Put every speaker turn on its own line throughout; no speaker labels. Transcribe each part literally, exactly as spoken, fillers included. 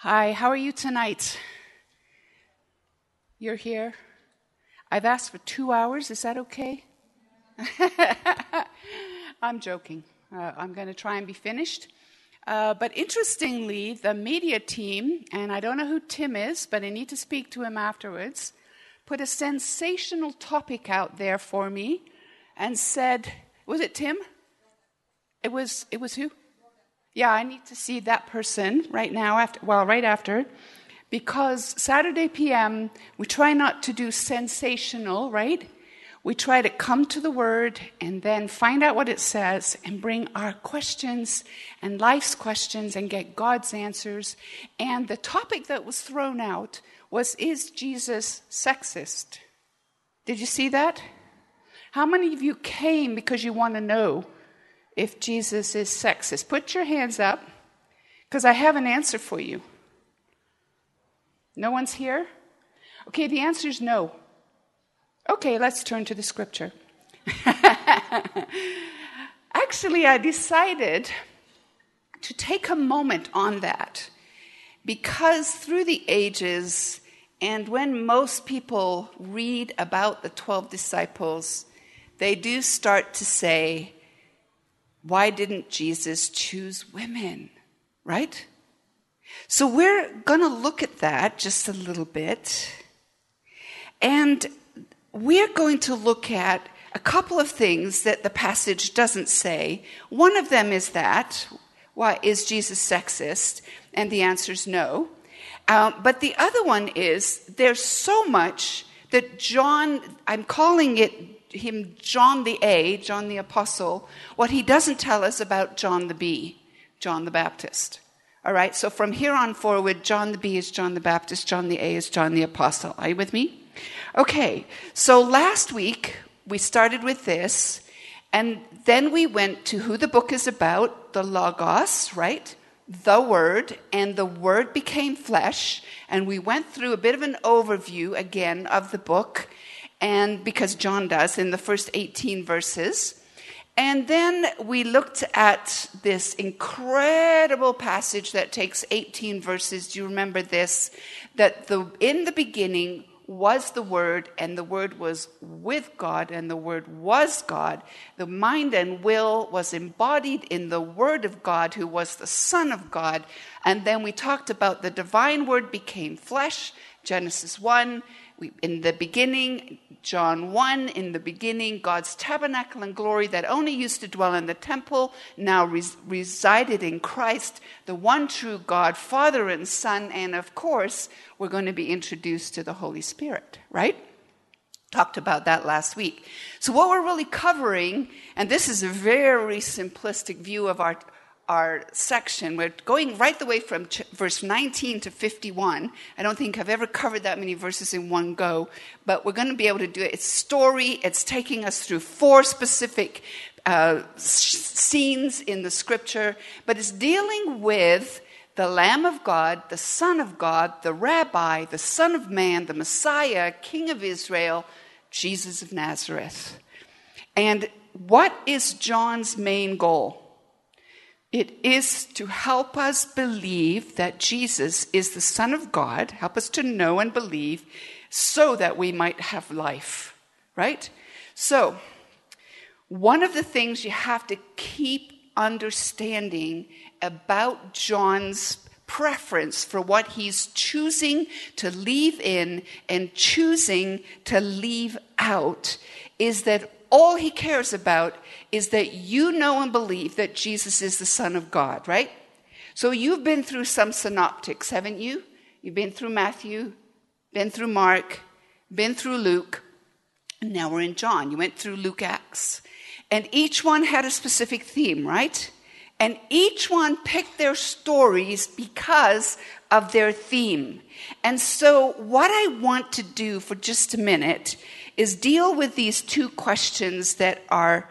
Hi, how are you tonight? You're here? I've asked for two hours. Is that okay? I'm joking. Uh, I'm going to try and be finished. Uh, but interestingly, the media team, and I don't know who Tim is, but I need to speak to him afterwards, put a sensational topic out there for me and said, was it Tim? It was, it was who? Yeah, I need to see that person right now, after, well, right after, because Saturday P M, we try not to do sensational, right? We try to come to the Word and then find out what it says and bring our questions and life's questions and get God's answers. And the topic that was thrown out was, is Jesus sexist? Did you see that? How many of you came because you want to know if Jesus is sexist? Put your hands up, because I have an answer for you. No one's here? Okay, the answer is no. Okay, let's turn to the scripture. Actually, I decided to take a moment on that, because through the ages, and when most people read about the twelve disciples, they do start to say, why didn't Jesus choose women, right? So we're going to look at that just a little bit. And we're going to look at a couple of things that the passage doesn't say. One of them is that, why is Jesus sexist? And the answer is no. Um, but the other one is, there's so much that John, I'm calling it him John the A, John the Apostle, what he doesn't tell us about John the B, John the Baptist. All right, so from here on forward, John the B is John the Baptist, John the A is John the Apostle. Are you with me? Okay, so last week we started with this, and then we went to who the book is about, the Logos, right? The Word, and the Word became flesh, and we went through a bit of an overview again of the book, and because John does in the first eighteen verses. And then we looked at this incredible passage that takes eighteen verses. Do you remember this? That the in the beginning was the Word, and the Word was with God, and the Word was God. The mind and will was embodied in the Word of God, who was the Son of God. And then we talked about the divine Word became flesh, Genesis one. We, in the beginning, John one, in the beginning, God's tabernacle and glory that only used to dwell in the temple now res- resided in Christ, the one true God, Father and Son, and of course, we're going to be introduced to the Holy Spirit, right? Talked about that last week. So what we're really covering, and this is a very simplistic view of our our section. We're going right the way from ch- verse nineteen to fifty-one. I don't think I've ever covered that many verses in one go, but we're going to be able to do it. It's story. It's taking us through four specific uh, scenes in the scripture, but it's dealing with the Lamb of God, the Son of God, the Rabbi, the Son of Man, the Messiah, King of Israel, Jesus of Nazareth. And what is John's main goal? It is to help us believe that Jesus is the Son of God, help us to know and believe, so that we might have life, right? So, one of the things you have to keep understanding about John's preference for what he's choosing to leave in and choosing to leave out is that all he cares about is that you know and believe that Jesus is the Son of God, right? So you've been through some synoptics, haven't you? You've been through Matthew, been through Mark, been through Luke, and now we're in John. You went through Luke Acts. And each one had a specific theme, right? And each one picked their stories because of their theme. And so what I want to do for just a minute is deal with these two questions that are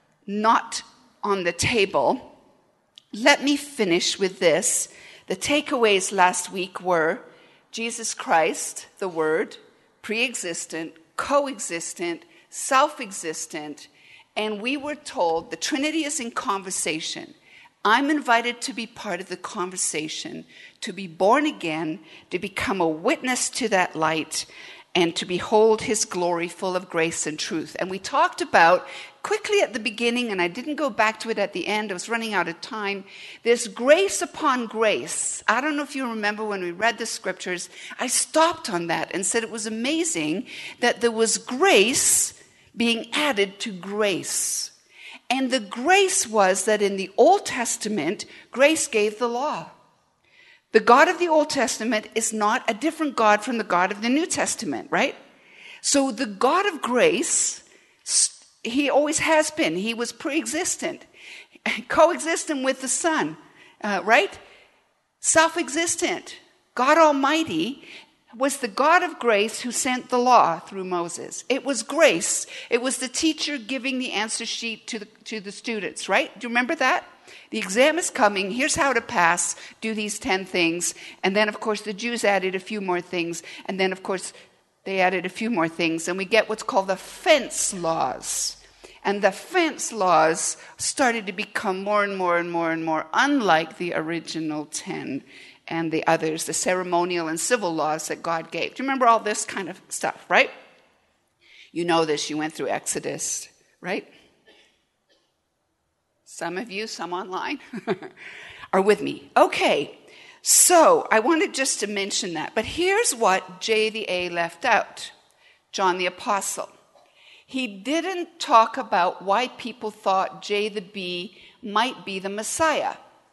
not on the table. Let me finish with this. The takeaways last week were Jesus Christ, the Word, pre-existent, coexistent, self-existent, and we were told the Trinity is in conversation. I'm invited to be part of the conversation, to be born again, to become a witness to that light, and to behold his glory full of grace and truth. And we talked about quickly at the beginning, and I didn't go back to it at the end, I was running out of time, this grace upon grace. I don't know if you remember when we read the scriptures, I stopped on that and said it was amazing that there was grace being added to grace. And the grace was that in the Old Testament, grace gave the law. The God of the Old Testament is not a different God from the God of the New Testament, right? So the God of grace, he always has been. He was pre-existent, coexistent with the Son, uh, right? Self-existent. God Almighty was the God of grace who sent the law through Moses. It was grace. It was the teacher giving the answer sheet to the, to the students, right? Do you remember that? The exam is coming. Here's how to pass. Do these ten things. And then, of course, the Jews added a few more things. And then, of course, they added a few more things. And we get what's called the fence laws. And the fence laws started to become more and more and more and more unlike the original ten and the others, the ceremonial and civil laws that God gave. Do you remember all this kind of stuff, right? You know this. You went through Exodus, right? Some of you, some online, are with me. Okay, so I wanted just to mention that. But here's what J the A left out. John the Apostle. He didn't talk about why people thought J the B might be the Messiah.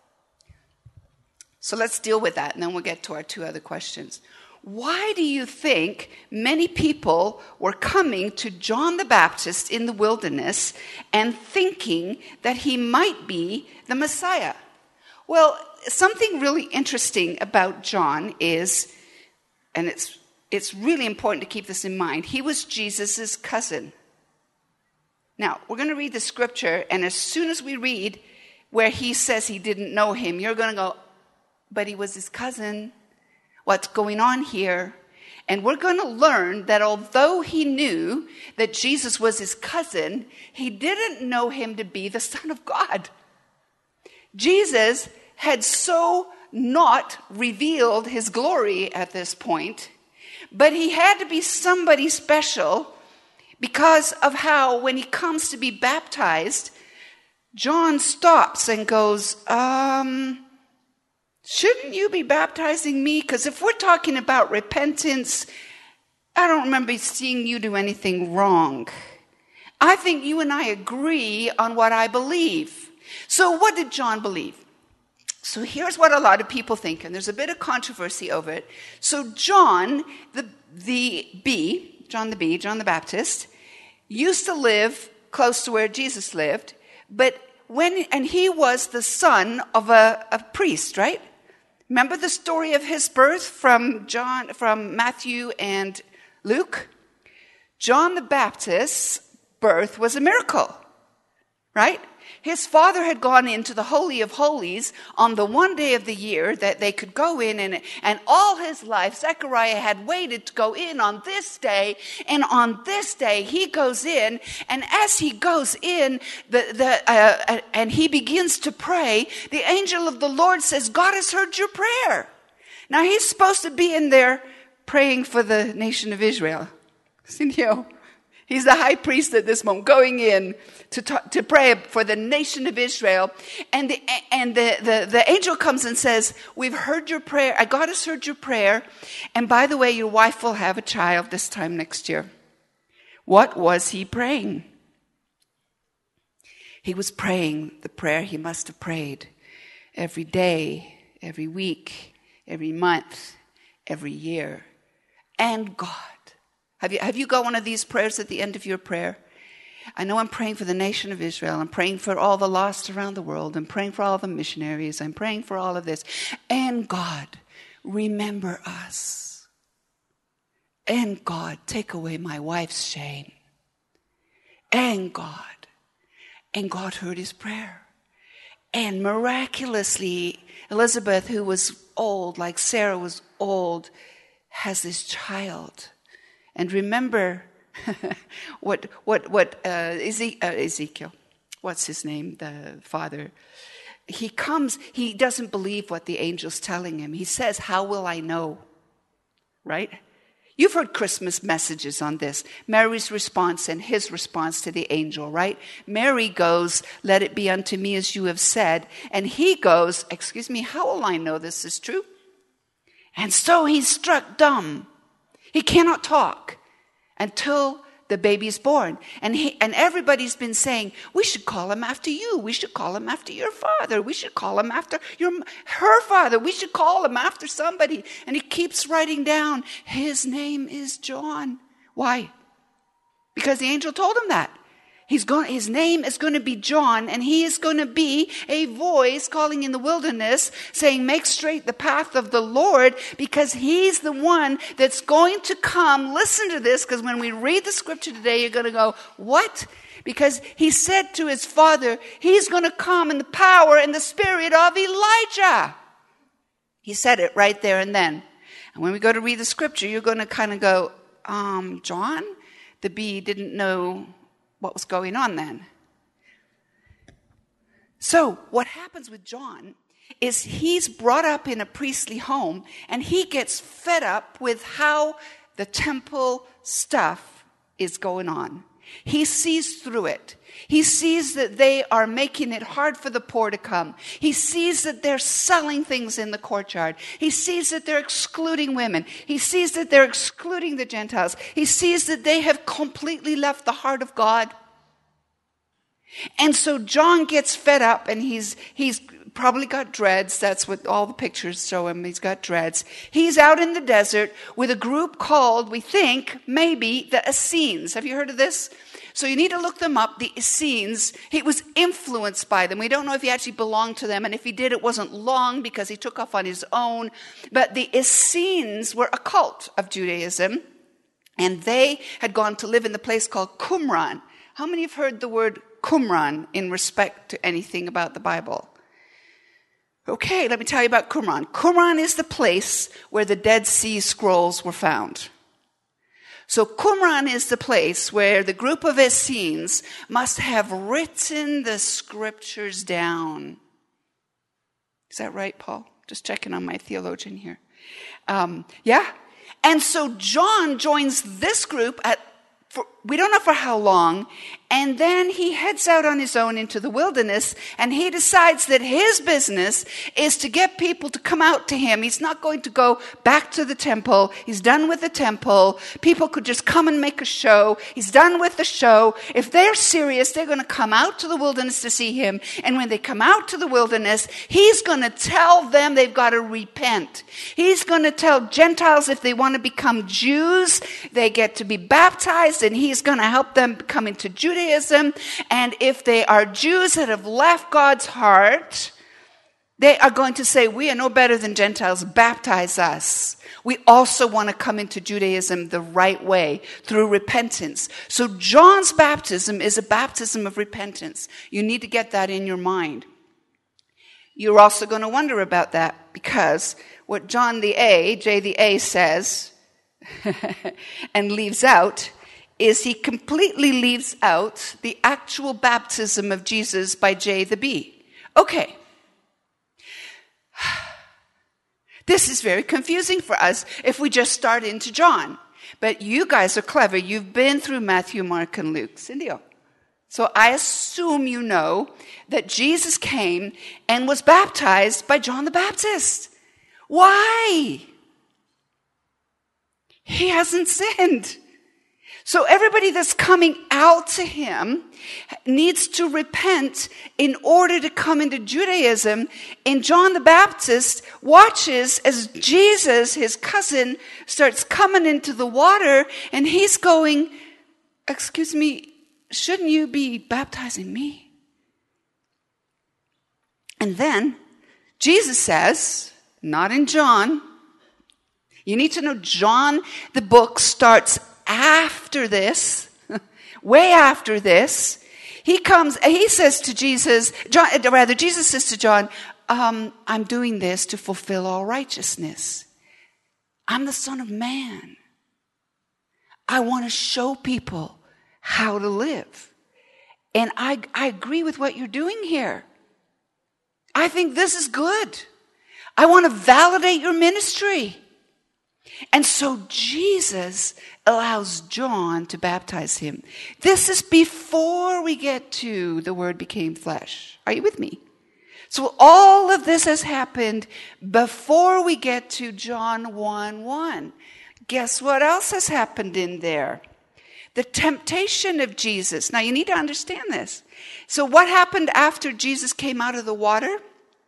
So let's deal with that, and then we'll get to our two other questions. Why do you think many people were coming to John the Baptist in the wilderness and thinking that he might be the Messiah? Well, something really interesting about John is, and it's it's really important to keep this in mind, he was Jesus' cousin. Now, we're going to read the scripture, and as soon as we read where he says he didn't know him, you're going to go, but he was his cousin. What's going on here? And we're going to learn that although he knew that Jesus was his cousin, he didn't know him to be the Son of God. Jesus had so not revealed his glory at this point, but he had to be somebody special because of how, when he comes to be baptized, John stops and goes, um... shouldn't you be baptizing me? Because if we're talking about repentance, I don't remember seeing you do anything wrong. I think you and I agree on what I believe. So what did John believe? So here's what a lot of people think, and there's a bit of controversy over it. So John, the, the B, John the B, John the Baptist, used to live close to where Jesus lived, but when, and he was the son of a, a priest, right? Remember the story of his birth from John, from Matthew and Luke? John the Baptist's birth was a miracle, right? His father had gone into the Holy of Holies on the one day of the year that they could go in, and, and all his life, Zechariah had waited to go in on this day, and on this day he goes in, and as he goes in, the, the, uh, and he begins to pray, the angel of the Lord says, God has heard your prayer. Now he's supposed to be in there praying for the nation of Israel. You know, he's the high priest at this moment, going in to talk, to pray for the nation of Israel. And the and the, the, the angel comes and says, we've heard your prayer. God has heard your prayer. And by the way, your wife will have a child this time next year. What was he praying? He was praying the prayer he must have prayed every day, every week, every month, every year. And God. Have you, have you got one of these prayers at the end of your prayer? I know I'm praying for the nation of Israel. I'm praying for all the lost around the world. I'm praying for all the missionaries. I'm praying for all of this. And God, remember us. And God, take away my wife's shame. And God. And God heard his prayer. And miraculously, Elizabeth, who was old, like Sarah was old, has this child. And remember what what what uh, Eze- uh, Ezekiel, what's his name, the father, he comes, he doesn't believe what the angel's telling him. He says, how will I know? Right? You've heard Christmas messages on this. Mary's response and his response to the angel, right? Mary goes, let it be unto me as you have said. And he goes, excuse me, how will I know this is true? And so he's struck dumb. He cannot talk until the baby's born. And he, and everybody's been saying, we should call him after you. We should call him after your father. We should call him after your her father. We should call him after somebody. And he keeps writing down, his name is John. Why? Because the angel told him that. He's going, his name is going to be John, and he is going to be a voice calling in the wilderness, saying, make straight the path of the Lord, because he's the one that's going to come. Listen to this, because when we read the scripture today, you're going to go, what? Because he said to his father, he's going to come in the power and the spirit of Elijah. He said it right there and then. And when we go to read the scripture, you're going to kind of go, um, John? The bee didn't know what was going on then. So what happens with John is he's brought up in a priestly home, and he gets fed up with how the temple stuff is going on. He sees through it. He sees that they are making it hard for the poor to come. He sees that they're selling things in the courtyard. He sees that they're excluding women. He sees that they're excluding the Gentiles. He sees that they have completely left the heart of God. And so John gets fed up, and he's he's probably got dreads. That's what all the pictures show him. He's got dreads. He's out in the desert with a group called, we think, maybe the Essenes. Have you heard of this? So you need to look them up, the Essenes. He was influenced by them. We don't know if he actually belonged to them, and if he did, it wasn't long because he took off on his own. But the Essenes were a cult of Judaism, and they had gone to live in the place called Qumran. How many have heard the word Qumran in respect to anything about the Bible? Okay, let me tell you about Qumran. Qumran is the place where the Dead Sea Scrolls were found. So Qumran is the place where the group of Essenes must have written the scriptures down. Is that right, Paul? Just checking on my theologian here. Um, yeah? And so John joins this group at For, we don't know for how long, and then he heads out on his own into the wilderness, and he decides that his business is to get people to come out to him. He's not going to go back to the temple. He's done with the temple. People could just come and make a show. He's done with the show. If they're serious, they're going to come out to the wilderness to see him, and when they come out to the wilderness, he's going to tell them they've got to repent. He's going to tell Gentiles if they want to become Jews, they get to be baptized, and he's going to help them come into Judaism. And if they are Jews that have left God's heart, they are going to say, we are no better than Gentiles, baptize us. We also want to come into Judaism the right way, through repentance. So John's baptism is a baptism of repentance. You need to get that in your mind. You're also going to wonder about that, because what John the A, J the A says, and leaves out, is he completely leaves out the actual baptism of Jesus by J the B. Okay. This is very confusing for us if we just start into John. But you guys are clever. You've been through Matthew, Mark, and Luke. Cindy. So I assume you know that Jesus came and was baptized by John the Baptist. Why? He hasn't sinned. So everybody that's coming out to him needs to repent in order to come into Judaism. And John the Baptist watches as Jesus, his cousin, starts coming into the water, and he's going, excuse me, shouldn't you be baptizing me? And then Jesus says, not in John. You need to know John, the book, starts after this, way after this. He comes, he says to Jesus, John, rather, Jesus says to John, um, I'm doing this to fulfill all righteousness. I'm the Son of Man. I want to show people how to live. And I, I agree with what you're doing here. I think this is good. I want to validate your ministry. And so Jesus allows John to baptize him. This is before we get to the Word became flesh. Are you with me? So all of this has happened before we get to John one one. Guess what else has happened in there? The temptation of Jesus. Now you need to understand this. So what happened after Jesus came out of the water?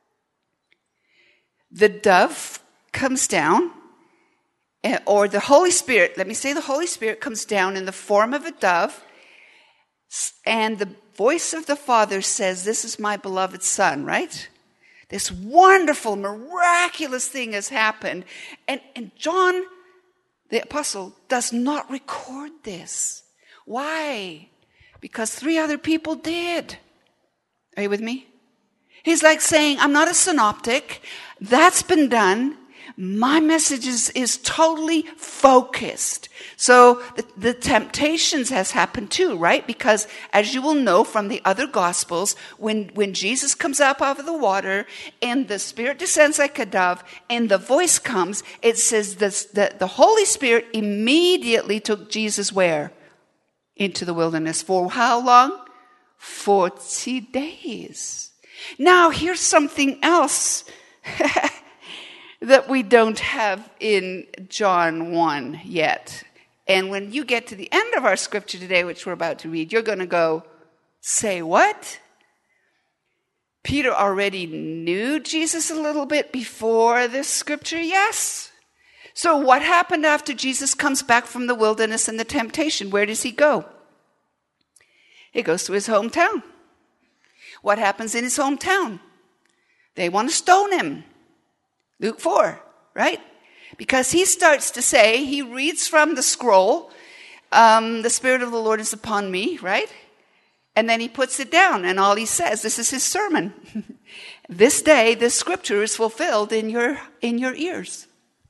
The dove comes down, or the Holy Spirit, let me say the Holy Spirit comes down in the form of a dove, and the voice of the Father says, "This is my beloved Son," right? This wonderful, miraculous thing has happened. And, and John, the apostle, does not record this. Why? Because three other people did. Are you with me? He's like saying, I'm not a synoptic. That's been done. My message is, is totally focused. So the, the temptations has happened too, right? Because as you will know from the other Gospels, when, when Jesus comes up out of the water and the Spirit descends like a dove and the voice comes, it says this, the, the Holy Spirit immediately took Jesus where? Into the wilderness. For how long? Forty days. Now here's something else that we don't have in John one yet. And when you get to the end of our scripture today, which we're about to read, you're going to go, say what? Peter already knew Jesus a little bit before this scripture? Yes. So what happened after Jesus comes back from the wilderness and the temptation? Where does he go? He goes to his hometown. What happens in his hometown? They want to stone him. Luke four, right? Because he starts to say, he reads from the scroll, um, the Spirit of the Lord is upon me, right? And then he puts it down, and all he says, this is his sermon. This day, this scripture is fulfilled in your, in your ears.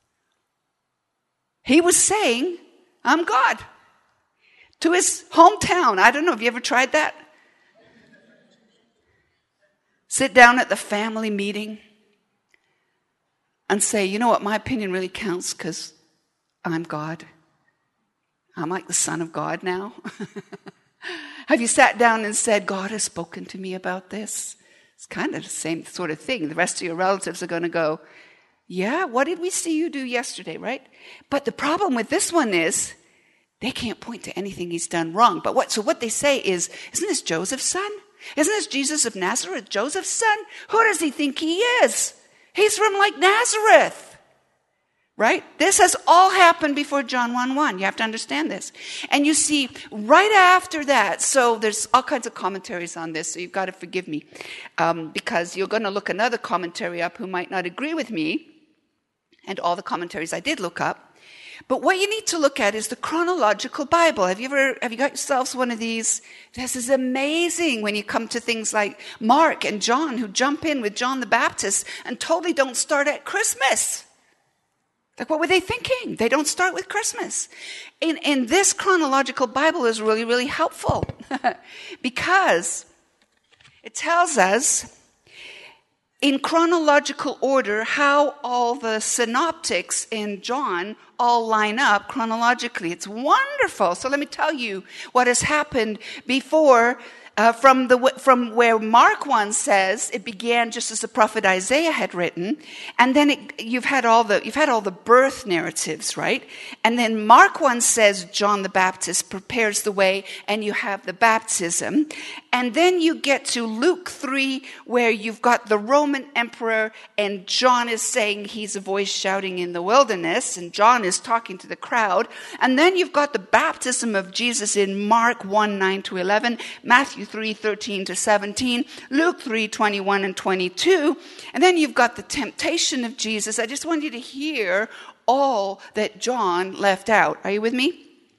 He was saying, I'm God. To his hometown. I don't know, have you ever tried that? Sit down at the family meeting and say, you know what, my opinion really counts because I'm God. I'm like the Son of God now. Have you sat down and said, God has spoken to me about this? It's kind of the same sort of thing. The rest of your relatives are going to go, yeah, what did we see you do yesterday, right? But the problem with this one is they can't point to anything he's done wrong. But what? So what they say is, isn't this Joseph's son? Isn't this Jesus of Nazareth, Joseph's son? Who does he think he is? He's from like Nazareth, right? This has all happened before John one one. You have to understand this. And you see, right after that, so there's all kinds of commentaries on this, so you've got to forgive me, um, because you're going to look another commentary up who might not agree with me, and all the commentaries I did look up. But what you need to look at is the chronological Bible. Have you ever, have you got yourselves one of these? This is amazing when you come to things like Mark and John, who jump in with John the Baptist and totally don't start at Christmas. Like, what were they thinking? They don't start with Christmas. In, in this chronological Bible is really, really helpful because it tells us in chronological order how all the synoptics in John all line up chronologically. It's wonderful. So let me tell you what has happened before, uh, from the from where Mark one says it began just as the prophet Isaiah had written, and then it, you've had all the you've had all the birth narratives, right? And then Mark one says John the Baptist prepares the way, and you have the baptism, and then you get to Luke three, where you've got the Roman emperor, and John is saying he's a voice shouting in the wilderness, and John is talking to the crowd, and then you've got the baptism of Jesus in Mark one nine to eleven, Matthew three thirteen to seventeen, Luke three twenty-one and twenty-two, and then you've got the temptation of Jesus. I just want you to hear all that John left out. Are you with me?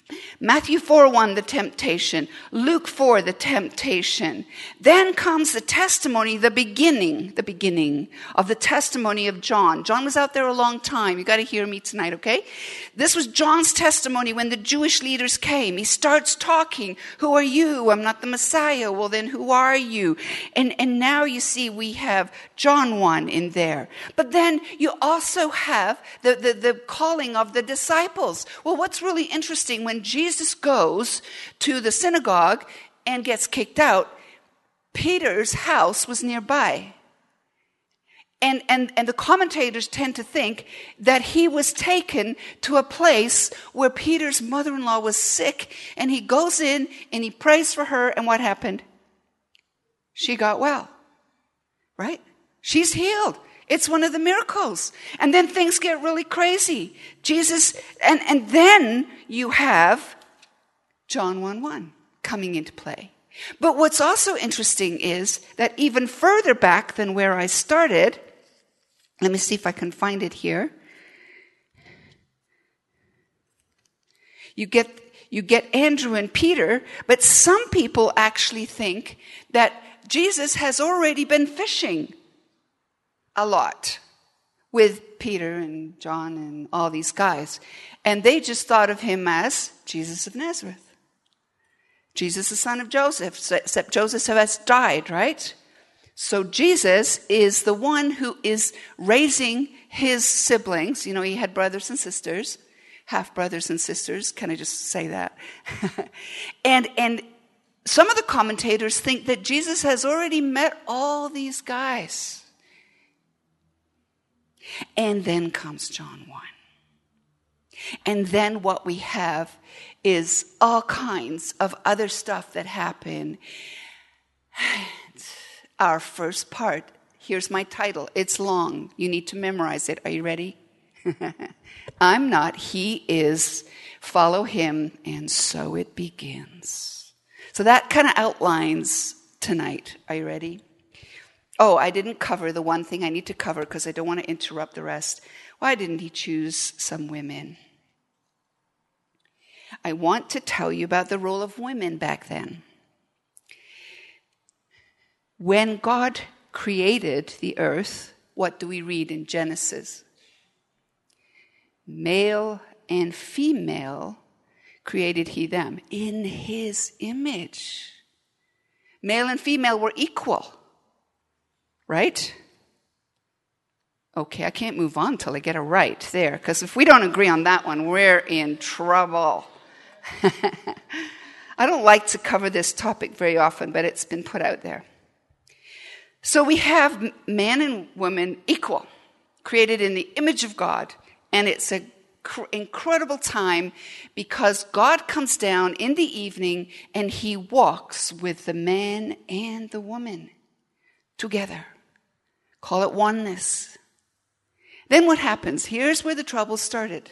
Matthew four one, the temptation. Luke four, the temptation. Then comes the testimony, the beginning, the beginning of the testimony of John. John was out there a long time. You got to hear me tonight, okay? This was John's testimony when the Jewish leaders came. He starts talking. Who are you? I'm not the Messiah. Well, then who are you? And, and now you see we have John one in there. But then you also have the, the, the calling of the disciples. Well, what's really interesting, when Jesus goes to the synagogue and gets kicked out, Peter's house was nearby. And, and, and the commentators tend to think that he was taken to a place where Peter's mother-in-law was sick, and he goes in and he prays for her, and what happened? She got well, right? She's healed. It's one of the miracles. And then things get really crazy. Jesus, and, and then you have John one one coming into play. But what's also interesting is that even further back than where I started, let me see if I can find it here. You get, you get Andrew and Peter, but some people actually think that Jesus has already been fishing a lot with Peter and John and all these guys. And they just thought of him as Jesus of Nazareth. Jesus, the son of Joseph, except Joseph has died, right? So Jesus is the one who is raising his siblings. You know, he had brothers and sisters, half brothers and sisters. Can I just say that? and, and some of the commentators think that Jesus has already met all these guys. And then comes John one. And then what we have is all kinds of other stuff that happen. Our first part, here's my title. It's long. You need to memorize it. Are you ready? I'm not. He is. Follow him. And so it begins. So that kind of outlines tonight. Are you ready? Oh, I didn't cover the one thing I need to cover because I don't want to interrupt the rest. Why didn't he choose some women? I want to tell you about the role of women back then. When God created the earth, what do we read in Genesis? Male and female created he them in his image. Male and female were equal. Right? Okay, I can't move on till I get it right there, because if we don't agree on that one, we're in trouble. I don't like to cover this topic very often, but it's been put out there. So we have man and woman equal, created in the image of God, and it's an cr- incredible time because God comes down in the evening and he walks with the man and the woman together. Call it oneness. Then what happens? Here's where the trouble started.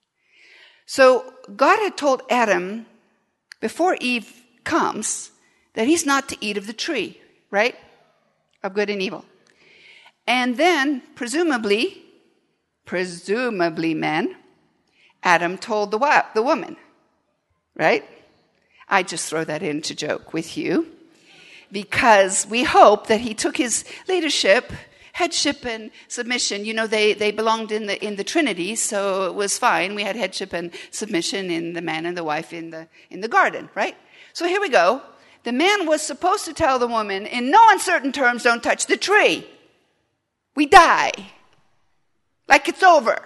So God had told Adam, before Eve comes, that he's not to eat of the tree, right? Of good and evil. And then, presumably, presumably men, Adam told the, wa- the woman, right? I just throw that in to joke with you, because we hope that he took his leadership, headship and submission. You know, they, they belonged in the in the Trinity, so it was fine. We had headship and submission in the man and the wife in the in the garden, right? So here we go. The man was supposed to tell the woman, in no uncertain terms, don't touch the tree. We die. Like it's over.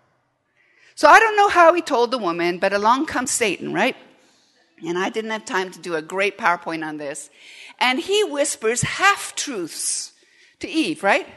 So I don't know how he told the woman, but along comes Satan, right? And I didn't have time to do a great PowerPoint on this. And he whispers half-truths to Eve, right?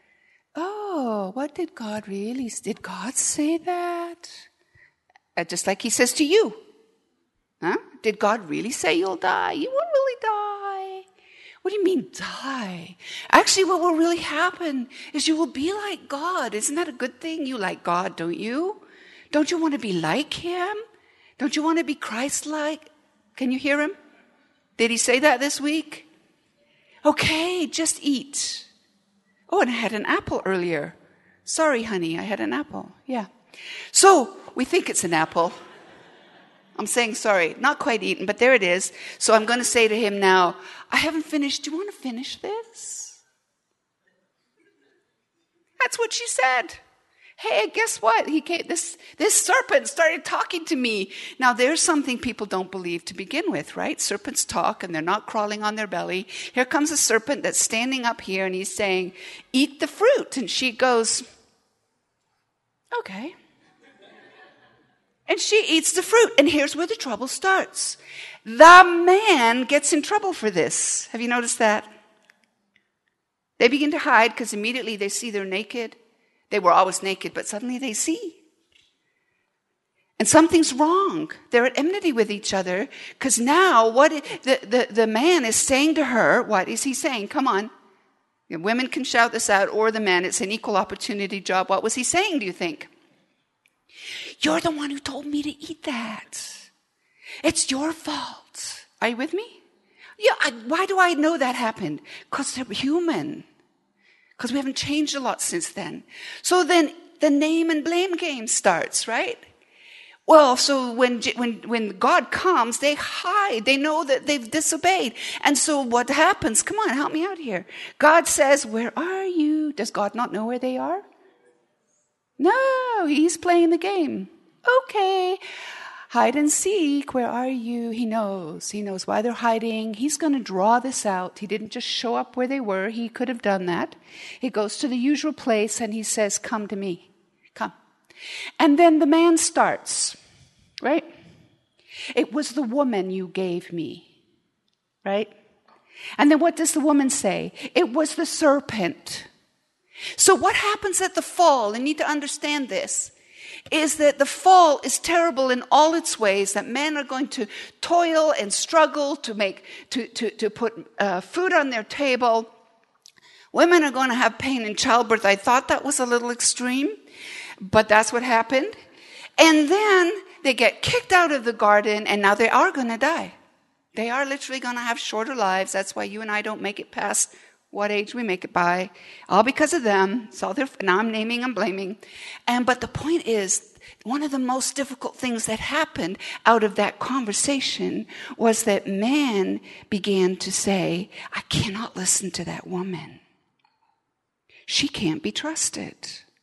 Oh, what did God really, did God say that? Uh, just like he says to you. Huh? Did God really say you'll die? You won't really die. What do you mean die? Actually, what will really happen is you will be like God. Isn't that a good thing? You like God, don't you? Don't you want to be like him? Don't you want to be Christ-like? Can you hear him? Did he say that this week? Okay, just eat. Oh, and I had an apple earlier. Sorry, honey, I had an apple. Yeah. So we think it's an apple. I'm saying sorry, not quite eaten, but there it is. So I'm going to say to him now, I haven't finished. Do you want to finish this? That's what she said. Hey, guess what? He came, this, this serpent started talking to me. Now, there's something people don't believe to begin with, right? Serpents talk and they're not crawling on their belly. Here comes a serpent that's standing up here and he's saying, eat the fruit. And she goes, okay. And she eats the fruit. And here's where the trouble starts. The man gets in trouble for this. Have you noticed that? They begin to hide because immediately they see they're naked. They were always naked, but suddenly they see. And something's wrong. They're at enmity with each other because now what the, the, the man is saying to her, what is he saying? Come on. Women can shout this out, or the man. It's an equal opportunity job. What was he saying, do you think? You're the one who told me to eat that. It's your fault. Are you with me? Yeah. I, why do I know that happened? Because they're human. Because we haven't changed a lot since then. So then the name and blame game starts, right? Well, so when, when, when God comes, they hide. They know that they've disobeyed. And so what happens? Come on, help me out here. God says, where are you? Does God not know where they are? No, he's playing the game. Okay. Hide and seek, where are you? He knows. He knows why they're hiding. He's going to draw this out. He didn't just show up where they were. He could have done that. He goes to the usual place and he says, come to me. Come. And then the man starts, right? It was the woman you gave me, right? And then what does the woman say? It was the serpent. So what happens at the fall, and you need to understand this, is that the fall is terrible in all its ways, that men are going to toil and struggle to make, to, to, to put uh, food on their table. Women are going to have pain in childbirth. I thought that was a little extreme, but that's what happened. And then they get kicked out of the garden, and now they are going to die. They are literally going to have shorter lives. That's why you and I don't make it past what age we make it by, all because of them. So they're, now I'm naming and blaming. And but the point is, one of the most difficult things that happened out of that conversation was that man began to say, I cannot listen to that woman. She can't be trusted.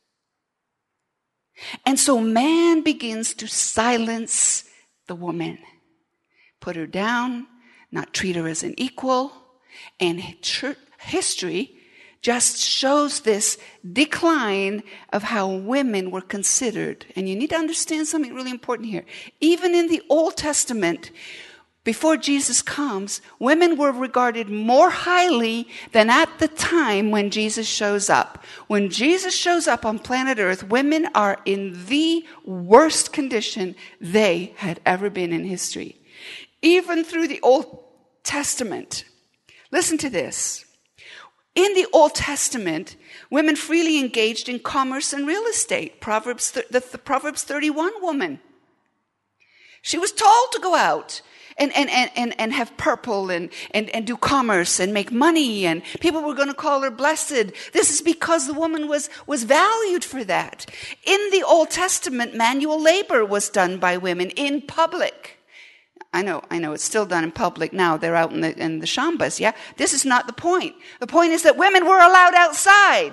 And so man begins to silence the woman, put her down, not treat her as an equal, and church history just shows this decline of how women were considered. And you need to understand something really important here. Even in the Old Testament, before Jesus comes, women were regarded more highly than at the time when Jesus shows up. When Jesus shows up on planet Earth, women are in the worst condition they had ever been in history. Even through the Old Testament. Listen to this. In the Old Testament, women freely engaged in commerce and real estate. Proverbs, the, the Proverbs thirty-one woman. She was told to go out and, and, and, and have purple and, and, and do commerce and make money, and people were going to call her blessed. This is because the woman was, was valued for that. In the Old Testament, manual labor was done by women in public. I know, I know, it's still done in public now. They're out in the, in the shambas, yeah? This is not the point. The point is that women were allowed outside.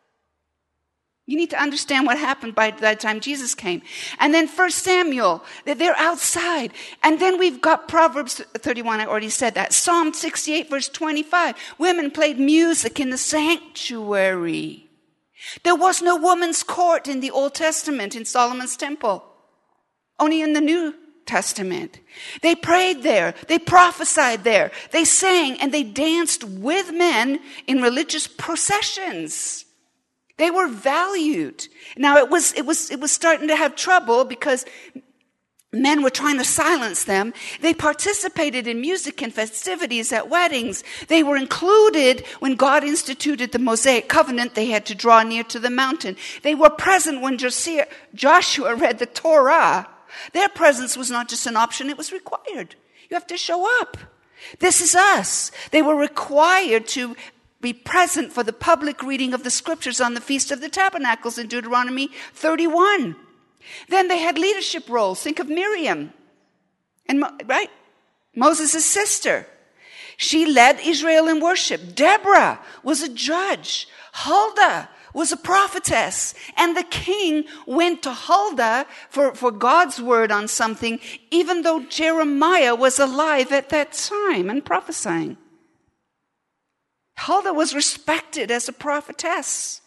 You need to understand what happened by the time Jesus came. And then First Samuel, that they're outside. And then we've got Proverbs thirty-one, I already said that. Psalm sixty-eight, verse twenty-five. Women played music in the sanctuary. There was no woman's court in the Old Testament in Solomon's temple. Only in the New Testament. They prayed there. They prophesied there. They sang and they danced with men in religious processions. They were valued. Now it was, it was, it was starting to have trouble because men were trying to silence them. They participated in music and festivities at weddings. They were included when God instituted the Mosaic covenant. They had to draw near to the mountain. They were present when Joshua read the Torah. Their presence was not just an option, it was required. You have to show up. This is us. They were required to be present for the public reading of the scriptures on the Feast of the Tabernacles in Deuteronomy thirty-one. Then they had leadership roles. Think of Miriam. And right? Moses' sister. She led Israel in worship. Deborah was a judge. Huldah was a prophetess. And the king went to Huldah for, for God's word on something, even though Jeremiah was alive at that time and prophesying. Huldah was respected as a prophetess.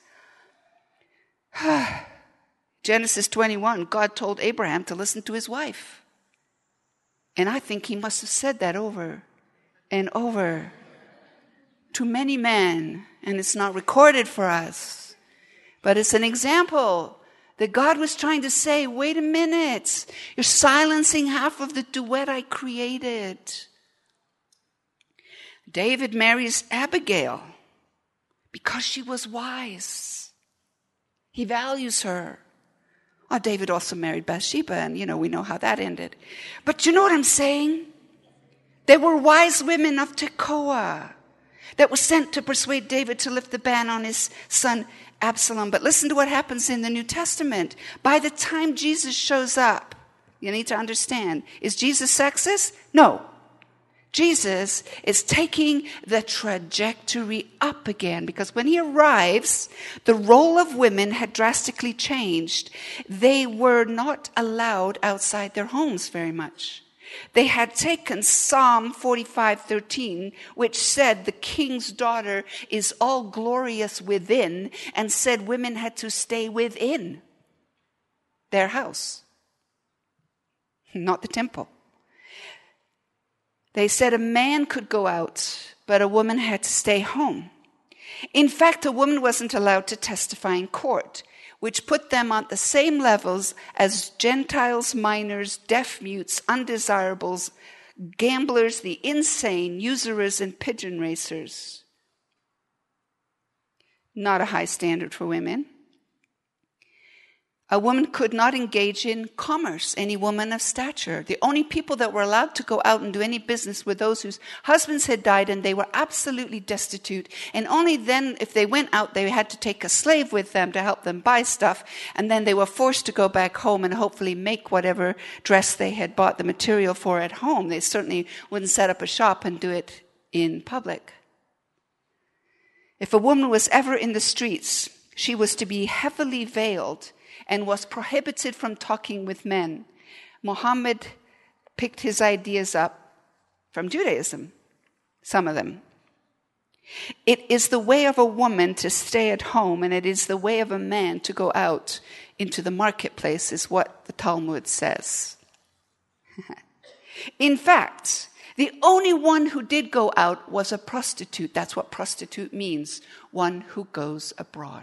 Genesis twenty-one, God told Abraham to listen to his wife. And I think he must have said that over and over to many men. And it's not recorded for us. But it's an example that God was trying to say, wait a minute, you're silencing half of the duet I created. David marries Abigail because she was wise. He values her. Oh, David also married Bathsheba, and, you know, we know how that ended. But you know what I'm saying? There were wise women of Tekoa that were sent to persuade David to lift the ban on his son Absalom. But listen to what happens in the New Testament. By the time Jesus shows up, you need to understand, is Jesus sexist? No. Jesus is taking the trajectory up again, because when he arrives, the role of women had drastically changed. They were not allowed outside their homes very much. They had taken Psalm forty-five thirteen, which said the king's daughter is all glorious within, and said women had to stay within their house, not the temple. They said a man could go out, but a woman had to stay home. In fact, a woman wasn't allowed to testify in court, which put them on the same levels as Gentiles, minors, deaf mutes, undesirables, gamblers, the insane, usurers, and pigeon racers. Not a high standard for women. A woman could not engage in commerce, any woman of stature. The only people that were allowed to go out and do any business were those whose husbands had died and they were absolutely destitute. And only then, if they went out, they had to take a slave with them to help them buy stuff. And then they were forced to go back home and hopefully make whatever dress they had bought the material for at home. They certainly wouldn't set up a shop and do it in public. If a woman was ever in the streets, she was to be heavily veiled and was prohibited from talking with men. Muhammad picked his ideas up from Judaism, some of them. It is the way of a woman to stay at home, and it is the way of a man to go out into the marketplace, is what the Talmud says. In fact, the only one who did go out was a prostitute. That's what prostitute means, one who goes abroad.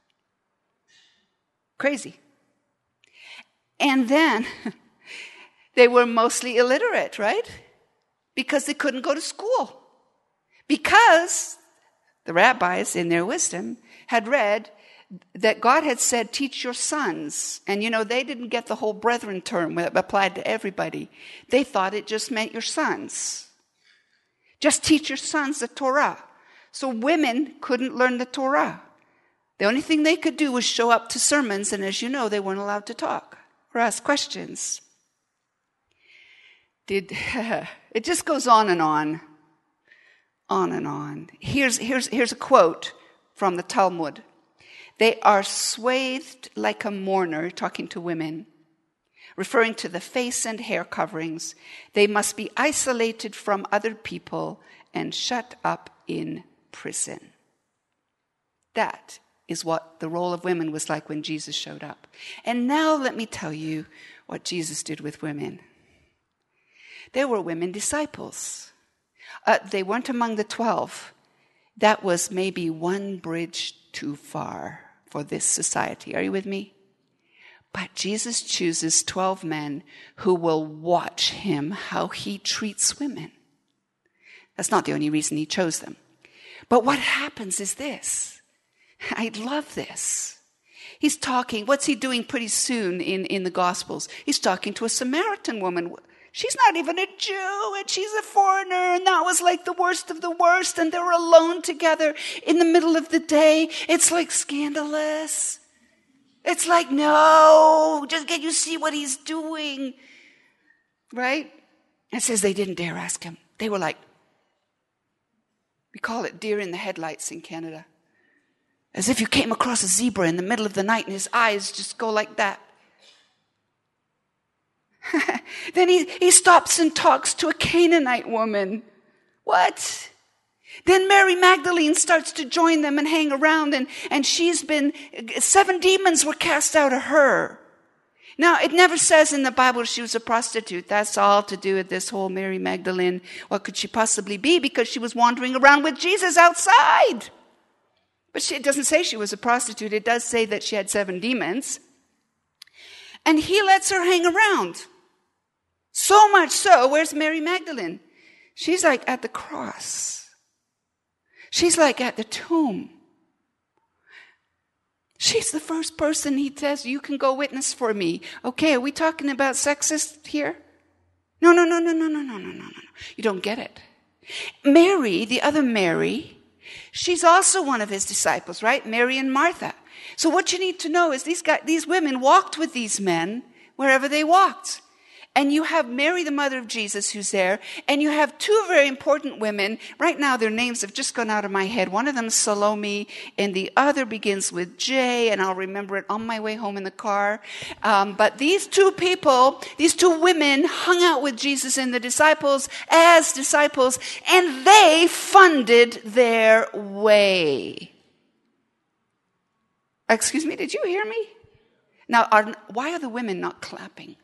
Crazy. And then they were mostly illiterate, right? Because they couldn't go to school. Because the rabbis, in their wisdom, had read that God had said, teach your sons. And, you know, they didn't get the whole brethren term that applied to everybody. They thought it just meant your sons. Just teach your sons the Torah. So women couldn't learn the Torah. The only thing they could do was show up to sermons, and as you know, they weren't allowed to talk or ask questions. Did it just goes on and on, on and on. Here's, here's, here's a quote from the Talmud. They are swathed like a mourner, talking to women, referring to the face and hair coverings. They must be isolated from other people and shut up in prison. That is what the role of women was like when Jesus showed up. And now let me tell you what Jesus did with women. There were women disciples. Uh, they weren't among the twelve. That was maybe one bridge too far for this society. Are you with me? But Jesus chooses twelve men who will watch him how he treats women. That's not the only reason he chose them. But what happens is this. I love this. He's talking, what's he doing pretty soon in, in the Gospels? He's talking to a Samaritan woman. She's not even a Jew, and she's a foreigner, and that was like the worst of the worst, and they were alone together in the middle of the day. It's like scandalous. It's like, no, just can you see what he's doing? Right? And it says they didn't dare ask him. They were like, we call it deer in the headlights in Canada. As if you came across a zebra in the middle of the night and his eyes just go like that. Then he, he stops and talks to a Canaanite woman. What? Then Mary Magdalene starts to join them and hang around, and, and she's been, seven demons were cast out of her. Now, it never says in the Bible she was a prostitute. That's all to do with this whole Mary Magdalene. What could she possibly be? Because she was wandering around with Jesus outside. But she, it doesn't say she was a prostitute. It does say that she had seven demons. And he lets her hang around. So much so, where's Mary Magdalene? She's like at the cross. She's like at the tomb. She's the first person he says, you can go witness for me. Okay, are we talking about sexist here? No, no, no, no, no, no, no, no, no, no. You don't get it. Mary, the other Mary, she's also one of his disciples, right? Mary and Martha. So what you need to know is these guys, these women walked with these men wherever they walked. And you have Mary, the mother of Jesus, who's there. And you have two very important women. Right now, their names have just gone out of my head. One of them is Salome, and the other begins with J, and I'll remember it on my way home in the car. Um, but these two people, these two women, hung out with Jesus and the disciples as disciples, and they funded their way. Excuse me, did you hear me? Now, are, why are the women not clapping?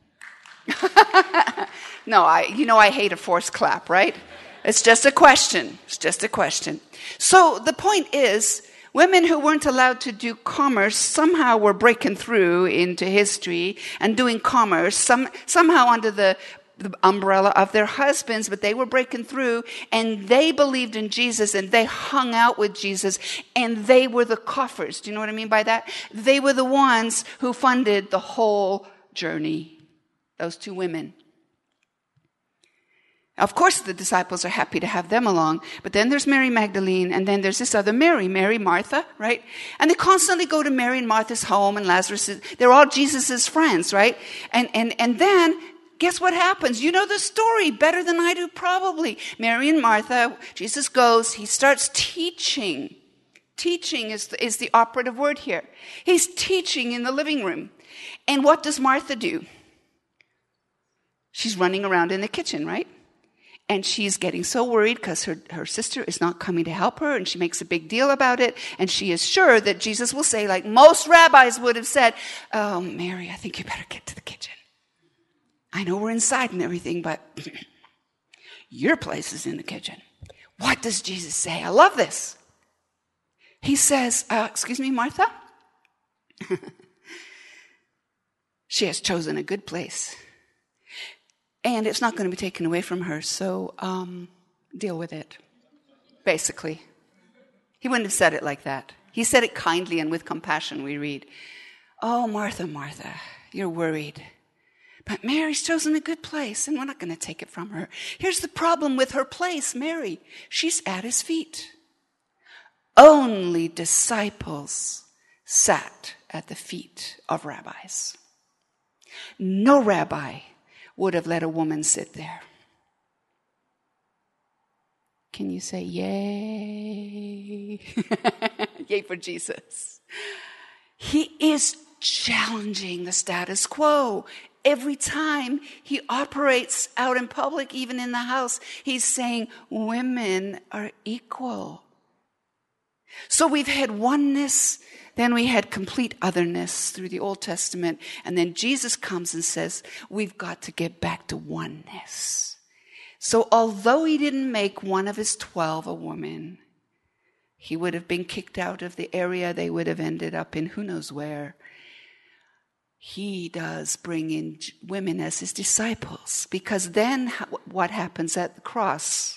No, I, you know I hate a forced clap, right? It's just a question. It's just a question. So the point is, women who weren't allowed to do commerce somehow were breaking through into history and doing commerce, some, somehow under the, the umbrella of their husbands, but they were breaking through, and they believed in Jesus, and they hung out with Jesus, and they were the coffers. Do you know what I mean by that? They were the ones who funded the whole journey. Those two women. Of course, the disciples are happy to have them along, but then there's Mary Magdalene, and then there's this other Mary, Mary Martha, right? And they constantly go to Mary and Martha's home, and Lazarus, is, they're all Jesus's friends, right? And, and, and then, guess what happens? You know the story better than I do, probably. Mary and Martha, Jesus goes, he starts teaching. Teaching is the, is the operative word here. He's teaching in the living room. And what does Martha do? She's running around in the kitchen, right? And she's getting so worried because her, her sister is not coming to help her, and she makes a big deal about it. And she is sure that Jesus will say, like most rabbis would have said, oh, Mary, I think you better get to the kitchen. I know we're inside and everything, but your place is in the kitchen. What does Jesus say? I love this. He says, uh, excuse me, Martha? She has chosen a good place. And it's not going to be taken away from her, so um, deal with it, basically. He wouldn't have said it like that. He said it kindly and with compassion, we read. Oh, Martha, Martha, you're worried. But Mary's chosen a good place, and we're not going to take it from her. Here's the problem with her place, Mary. She's at his feet. Only disciples sat at the feet of rabbis. No rabbi would have let a woman sit there. Can you say yay? Yay for Jesus. He is challenging the status quo. Every time he operates out in public, even in the house, he's saying women are equal. So we've had oneness, then we had complete otherness through the Old Testament, and then Jesus comes and says, we've got to get back to oneness. So although he didn't make one of his twelve a woman, he would have been kicked out of the area, they would have ended up in who knows where. He does bring in women as his disciples, because then what happens at the cross?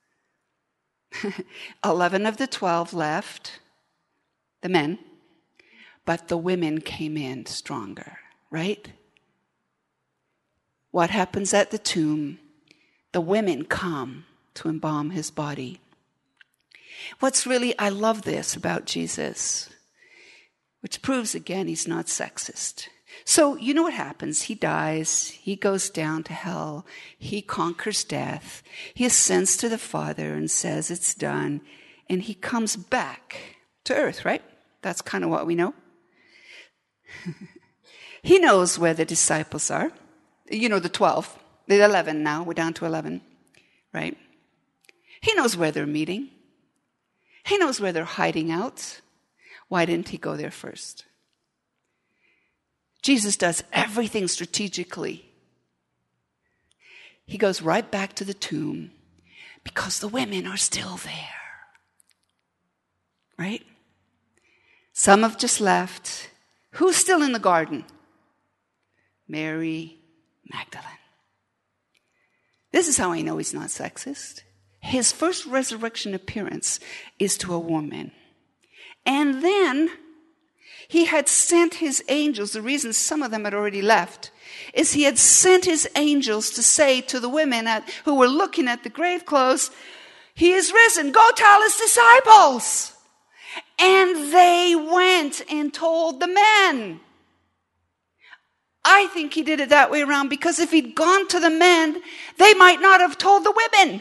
Eleven of the twelve left, the men, but the women came in stronger, right? What happens at the tomb? The women come to embalm his body. What's really, I love this about Jesus, which proves again he's not sexist. So you know what happens. He dies. He goes down to hell. He conquers death. He ascends to the Father and says it's done. And he comes back to earth, right? That's kind of what we know. He knows where the disciples are. You know, the twelve. The eleven now. We're down to eleven, right? He knows where they're meeting. He knows where they're hiding out. Why didn't he go there first? Jesus does everything strategically. He goes right back to the tomb because the women are still there. Right? Some have just left. Who's still in the garden? Mary Magdalene. This is how I know he's not sexist. His first resurrection appearance is to a woman. And then he had sent his angels. The reason some of them had already left is he had sent his angels to say to the women at, who were looking at the grave clothes, he is risen. Go tell his disciples. And they went and told the men. I think he did it that way around because if he'd gone to the men, they might not have told the women.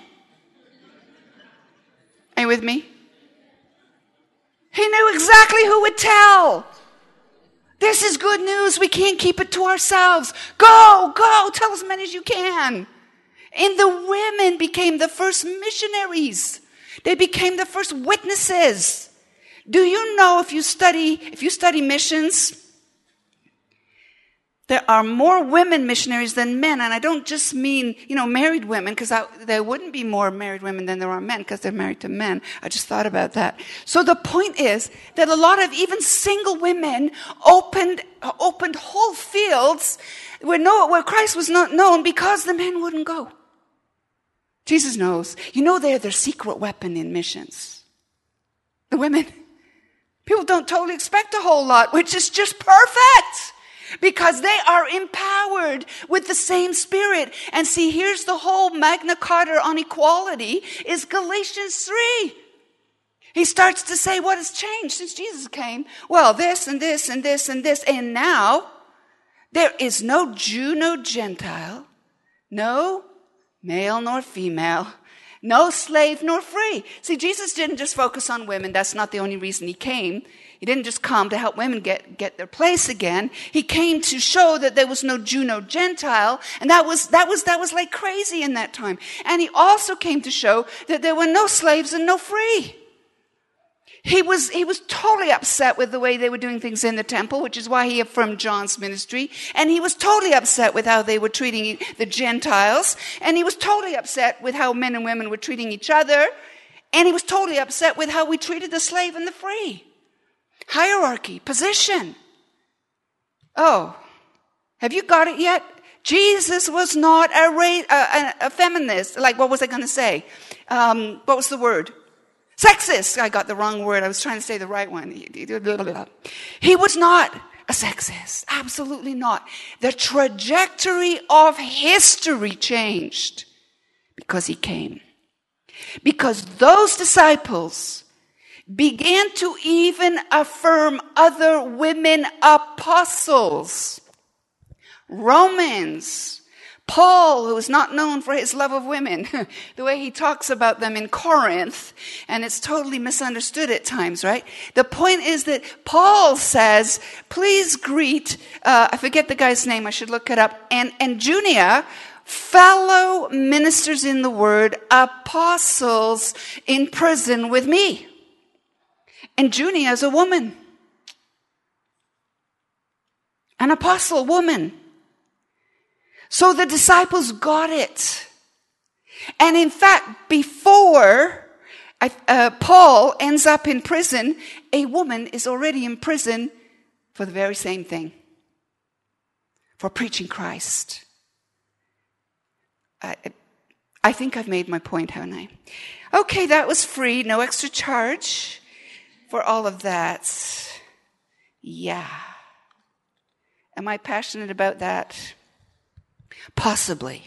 Are you with me? He knew exactly who would tell. This is good news. We can't keep it to ourselves. Go, go, tell as many as you can. And the women became the first missionaries. They became the first witnesses. Do you know if you study, if you study missions, there are more women missionaries than men. And I don't just mean, you know, married women, because there wouldn't be more married women than there are men, because they're married to men. I just thought about that. So the point is that a lot of even single women opened opened whole fields where, no, where Christ was not known because the men wouldn't go. Jesus knows. You know they're their secret weapon in missions. The women. People don't totally expect a whole lot, which is just perfect. Because they are empowered with the same Spirit. And see, here's the whole Magna Carta on equality is Galatians three. He starts to say what has changed since Jesus came. Well, this and this and this and this. And now there is no Jew, no Gentile, no male nor female, no slave nor free. See, Jesus didn't just focus on women. That's not the only reason he came. He didn't just come to help women get, get their place again. He came to show that there was no Jew, no Gentile. And that was, that was, that was like crazy in that time. And he also came to show that there were no slaves and no free. He was, he was totally upset with the way they were doing things in the temple, which is why he affirmed John's ministry. And he was totally upset with how they were treating the Gentiles. And he was totally upset with how men and women were treating each other. And he was totally upset with how we treated the slave and the free. Hierarchy, position. Oh, have you got it yet? Jesus was not a, ra- a, a feminist. Like, what was I going to say? Um, what was the word? Sexist. I got the wrong word. I was trying to say the right one. He was not a sexist. Absolutely not. The trajectory of history changed because he came. Because those disciples began to even affirm other women apostles. Romans. Paul, who is not known for his love of women, the way he talks about them in Corinth, and it's totally misunderstood at times, right? The point is that Paul says, please greet, uh, I forget the guy's name, I should look it up, and, and Junia, fellow ministers in the word, apostles in prison with me. And Junia is a woman. An apostle woman. So the disciples got it. And in fact, before uh, Paul ends up in prison, a woman is already in prison for the very same thing. For preaching Christ. I, I think I've made my point, haven't I? Okay, that was free. No extra charge for all of that. Yeah. Am I passionate about that? Possibly.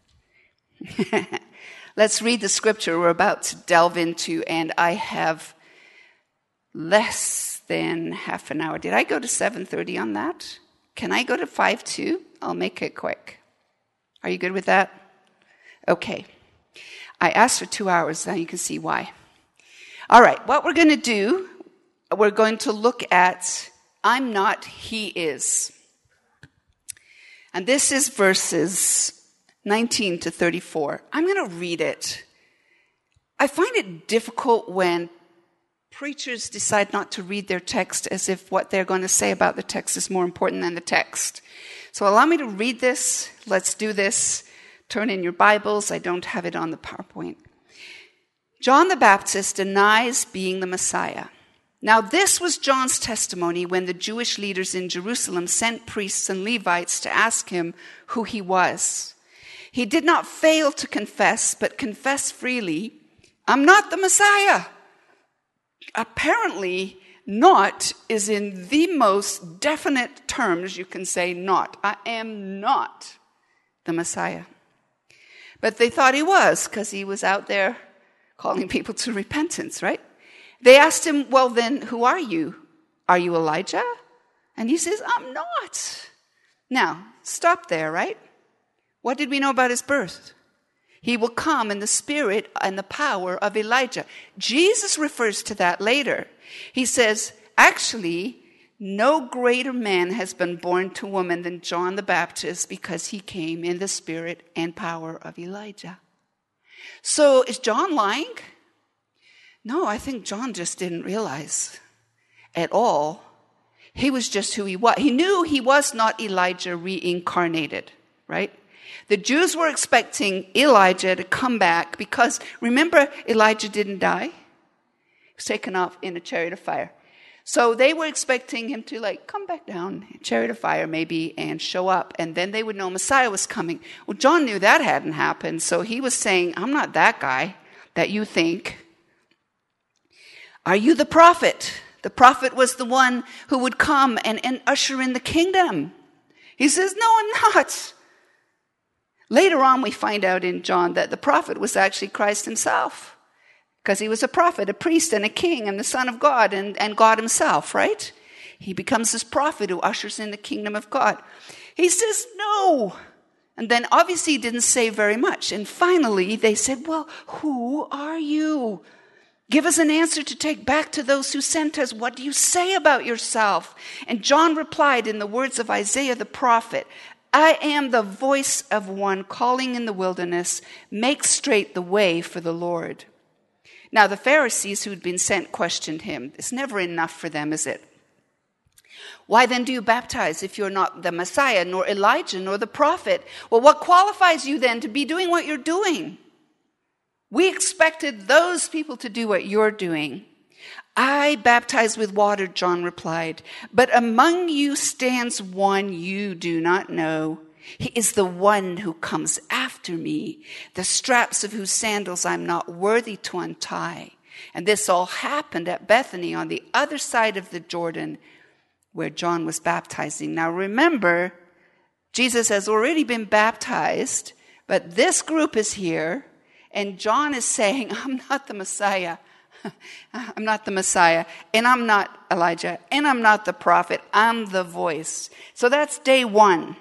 Let's read the scripture we're about to delve into, and I have less than half an hour. Did I go to seven thirty on that? Can I go to five too? I'll make it quick. Are you good with that? Okay. I asked for two hours. Now you can see why. All right. What we're going to do, we're going to look at I'm not, he is. And this is verses nineteen to thirty-four. I'm going to read it. I find it difficult when preachers decide not to read their text as if what they're going to say about the text is more important than the text. So allow me to read this. Let's do this. Turn in your Bibles. I don't have it on the PowerPoint. John the Baptist denies being the Messiah. Now this was John's testimony when the Jewish leaders in Jerusalem sent priests and Levites to ask him who he was. He did not fail to confess, but confessed freely, I'm not the Messiah. Apparently, not is in the most definite terms you can say not. I am not the Messiah. But they thought he was because he was out there calling people to repentance, right? They asked him, well then, who are you? Are you Elijah? And he says, I'm not. Now, stop there, right? What did we know about his birth? He will come in the spirit and the power of Elijah. Jesus refers to that later. He says, actually, no greater man has been born to woman than John the Baptist because he came in the spirit and power of Elijah. So is John lying? No, I think John just didn't realize at all. He was just who he was. He knew he was not Elijah reincarnated, right? The Jews were expecting Elijah to come back because, remember, Elijah didn't die. He was taken off in a chariot of fire. So they were expecting him to like come back down, chariot of fire maybe, and show up. And then they would know Messiah was coming. Well, John knew that hadn't happened. So he was saying, I'm not that guy that you think. Are you the prophet? The prophet was the one who would come and, and usher in the kingdom. He says, no, I'm not. Later on, we find out in John that the prophet was actually Christ himself, because he was a prophet, a priest, and a king, and the Son of God, and, and God himself, right? He becomes this prophet who ushers in the kingdom of God. He says, no. And then obviously he didn't say very much. And finally, they said, well, who are you? Give us an answer to take back to those who sent us. What do you say about yourself? And John replied in the words of Isaiah the prophet, I am the voice of one calling in the wilderness, make straight the way for the Lord. Now the Pharisees who'd been sent questioned him. It's never enough for them, is it? Why then do you baptize if you're not the Messiah, nor Elijah, nor the prophet? Well, what qualifies you then to be doing what you're doing? We expected those people to do what you're doing. I baptize with water, John replied, but among you stands one you do not know. He is the one who comes after me, the straps of whose sandals I'm not worthy to untie. And this all happened at Bethany on the other side of the Jordan where John was baptizing. Now remember, Jesus has already been baptized, but this group is here, and John is saying, I'm not the Messiah. I'm not the Messiah, and I'm not Elijah, and I'm not the prophet. I'm the voice. So that's day one.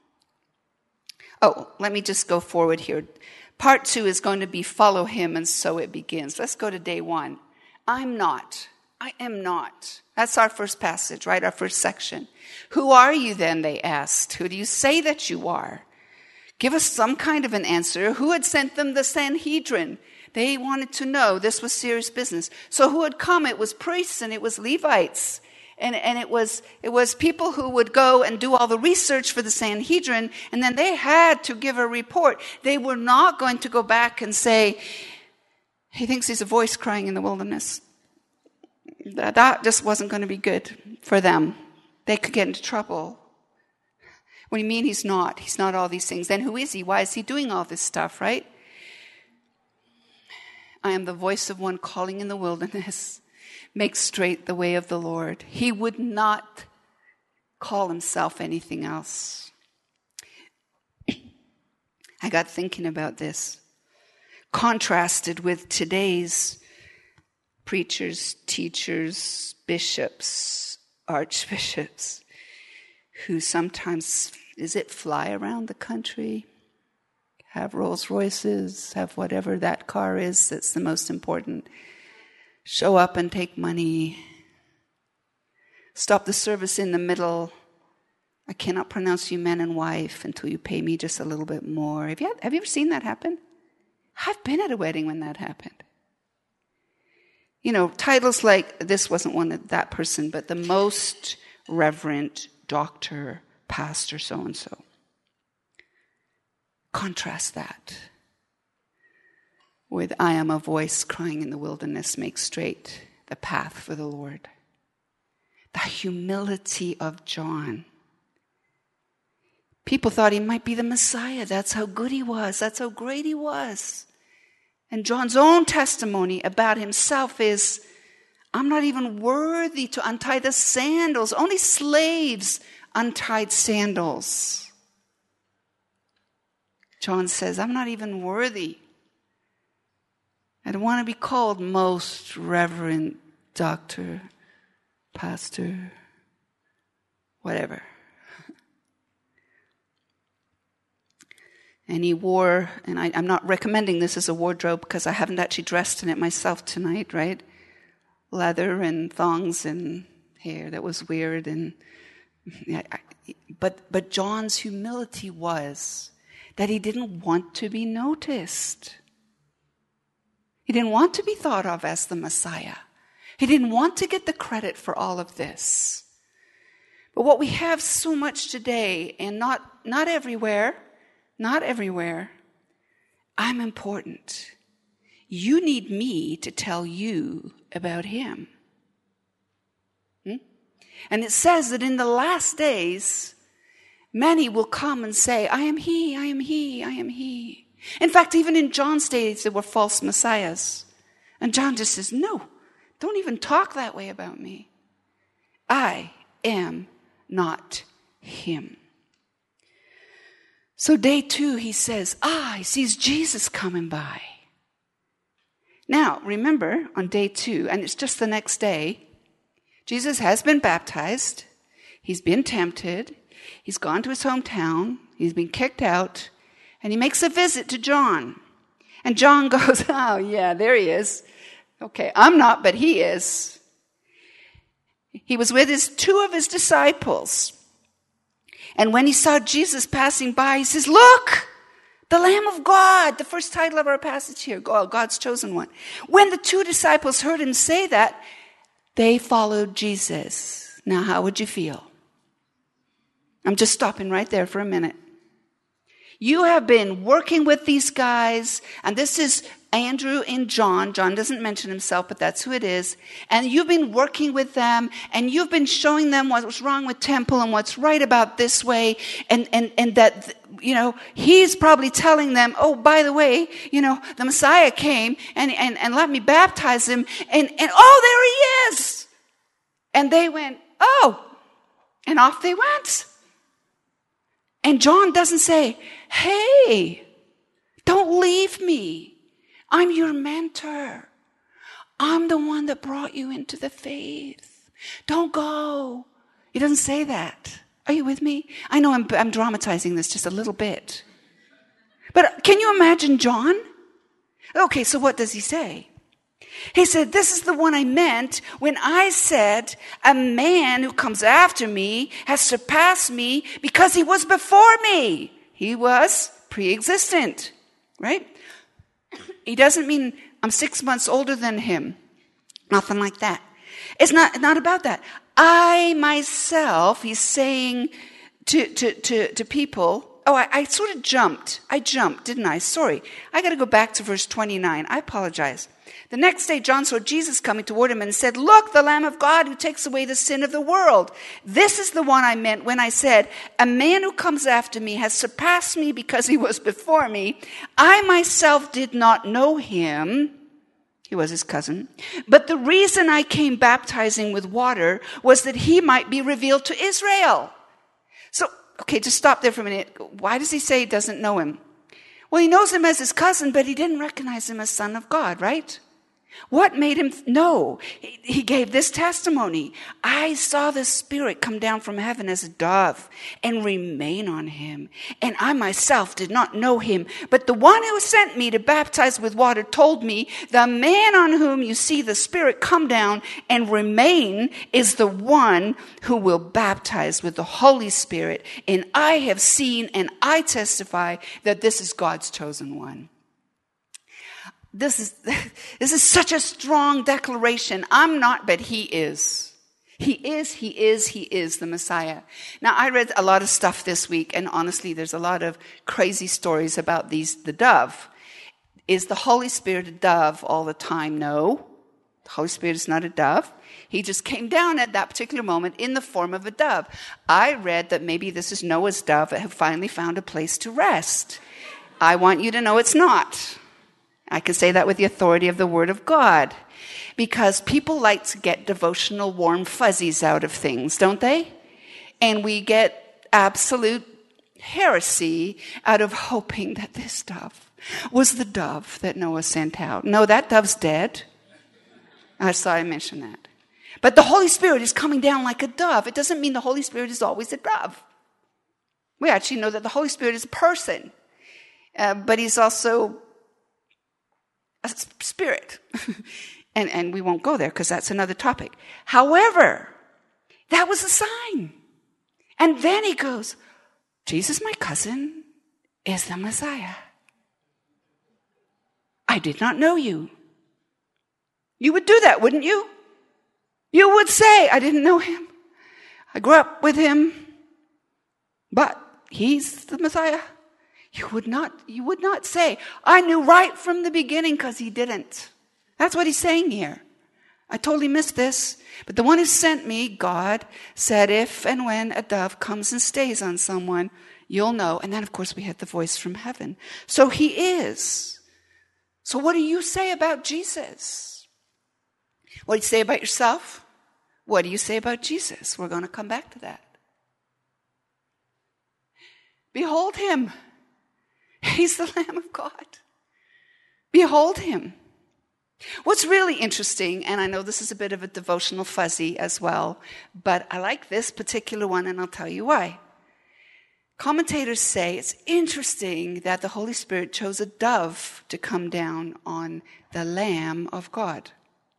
Oh, let me just go forward here. Part two is going to be follow him, and so it begins. Let's go to day one. I'm not. I am not. That's our first passage, right? Our first section. Who are you then, they asked. Who do you say that you are? Give us some kind of an answer. Who had sent them the Sanhedrin? They wanted to know. This was serious business. So who had come? It was priests and it was Levites. And, and it was it was people who would go and do all the research for the Sanhedrin, and then they had to give a report. They were not going to go back and say, he thinks he's a voice crying in the wilderness. That, that just wasn't going to be good for them. They could get into trouble. What do you mean he's not? He's not all these things. Then who is he? Why is he doing all this stuff, right? I am the voice of one calling in the wilderness. Make straight the way of the Lord. He would not call himself anything else. I got thinking about this. Contrasted with today's preachers, teachers, bishops, archbishops, who sometimes, is it fly around the country, have Rolls Royces, have whatever that car is that's the most important, show up and take money, stop the service in the middle. I cannot pronounce you man and wife until you pay me just a little bit more. Have you, have you ever seen that happen? I've been at a wedding when that happened. You know, titles like, this wasn't one of that person, but the most reverend doctor, pastor, so-and-so. Contrast that with, I am a voice crying in the wilderness, make straight the path for the Lord. The humility of John. People thought he might be the Messiah. That's how good he was. That's how great he was. And John's own testimony about himself is, I'm not even worthy to untie the sandals. Only slaves untied sandals. John says, I'm not even worthy. I don't want to be called most reverend doctor, pastor, whatever. And he wore, and I, I'm not recommending this as a wardrobe because I haven't actually dressed in it myself tonight, right? Leather and thongs and hair. That was weird. And I, I, but but John's humility was that he didn't want to be noticed. He didn't want to be thought of as the Messiah. He didn't want to get the credit for all of this. But what we have so much today, and not not everywhere, not everywhere, I'm important. You need me to tell you about him. Hmm? And it says that in the last days, many will come and say, I am he, I am he, I am he. In fact, even in John's days, there were false messiahs. And John just says, no, don't even talk that way about me. I am not him. So day two, he says, ah, he sees Jesus coming by. Now, remember, on day two, and it's just the next day, Jesus has been baptized. He's been tempted. He's gone to his hometown. He's been kicked out. And he makes a visit to John. And John goes, oh, yeah, there he is. Okay, I'm not, but he is. He was with his two of his disciples. And when he saw Jesus passing by, he says, look, the Lamb of God, the first title of our passage here, God's chosen one. When the two disciples heard him say that, they followed Jesus. Now, how would you feel? I'm just stopping right there for a minute. You have been working with these guys, and this is Andrew and John. John doesn't mention himself, but that's who it is. And you've been working with them, and you've been showing them what's wrong with temple and what's right about this way, and, and, and that, you know, he's probably telling them, oh, by the way, you know, the Messiah came, and, and, and let me baptize him, and, and oh, there he is! And they went, oh, and off they went. And John doesn't say, hey, don't leave me. I'm your mentor. I'm the one that brought you into the faith. Don't go. He doesn't say that. Are you with me? I know I'm, I'm dramatizing this just a little bit. But can you imagine John? Okay, so what does he say? He said, this is the one I meant when I said, a man who comes after me has surpassed me because he was before me. He was pre-existent, right? He doesn't mean I'm six months older than him. Nothing like that. It's not, not about that. I myself, he's saying to, to, to, to people, oh, I, I sort of jumped. I jumped, didn't I? Sorry. I got to go back to verse twenty-nine. I apologize. The next day, John saw Jesus coming toward him and said, look, the Lamb of God who takes away the sin of the world. This is the one I meant when I said, a man who comes after me has surpassed me because he was before me. I myself did not know him. He was his cousin. But the reason I came baptizing with water was that he might be revealed to Israel. So, okay, just stop there for a minute. Why does he say he doesn't know him? Well, he knows him as his cousin, but he didn't recognize him as Son of God, right? What made him know? He, he gave this testimony. I saw the Spirit come down from heaven as a dove and remain on him. And I myself did not know him. But the one who sent me to baptize with water told me, the man on whom you see the Spirit come down and remain is the one who will baptize with the Holy Spirit. And I have seen and I testify that this is God's chosen one. This is, this is such a strong declaration. I'm not, but he is. He is, he is, he is the Messiah. Now, I read a lot of stuff this week, and honestly, there's a lot of crazy stories about these, the dove. Is the Holy Spirit a dove all the time? No. The Holy Spirit is not a dove. He just came down at that particular moment in the form of a dove. I read that maybe this is Noah's dove that have finally found a place to rest. I want you to know it's not. I can say that with the authority of the Word of God. Because people like to get devotional warm fuzzies out of things, don't they? And we get absolute heresy out of hoping that this dove was the dove that Noah sent out. No, that dove's dead. I saw I mentioned that. But the Holy Spirit is coming down like a dove. It doesn't mean the Holy Spirit is always a dove. We actually know that the Holy Spirit is a person. Uh, but he's also a spirit. and, and we won't go there because that's another topic. However, that was a sign. And then he goes, Jesus, my cousin, is the Messiah. I did not know you. You would do that, wouldn't you? You would say, I didn't know him. I grew up with him, but he's the Messiah. You would not, you would not say, I knew right from the beginning, because he didn't. That's what he's saying here. I totally missed this. But the one who sent me, God, said, if and when a dove comes and stays on someone, you'll know. And then, of course, we had the voice from heaven. So he is. So what do you say about Jesus? What do you say about yourself? What do you say about Jesus? We're going to come back to that. Behold him. He's the Lamb of God. Behold him. What's really interesting, and I know this is a bit of a devotional fuzzy as well, but I like this particular one, and I'll tell you why. Commentators say it's interesting that the Holy Spirit chose a dove to come down on the Lamb of God.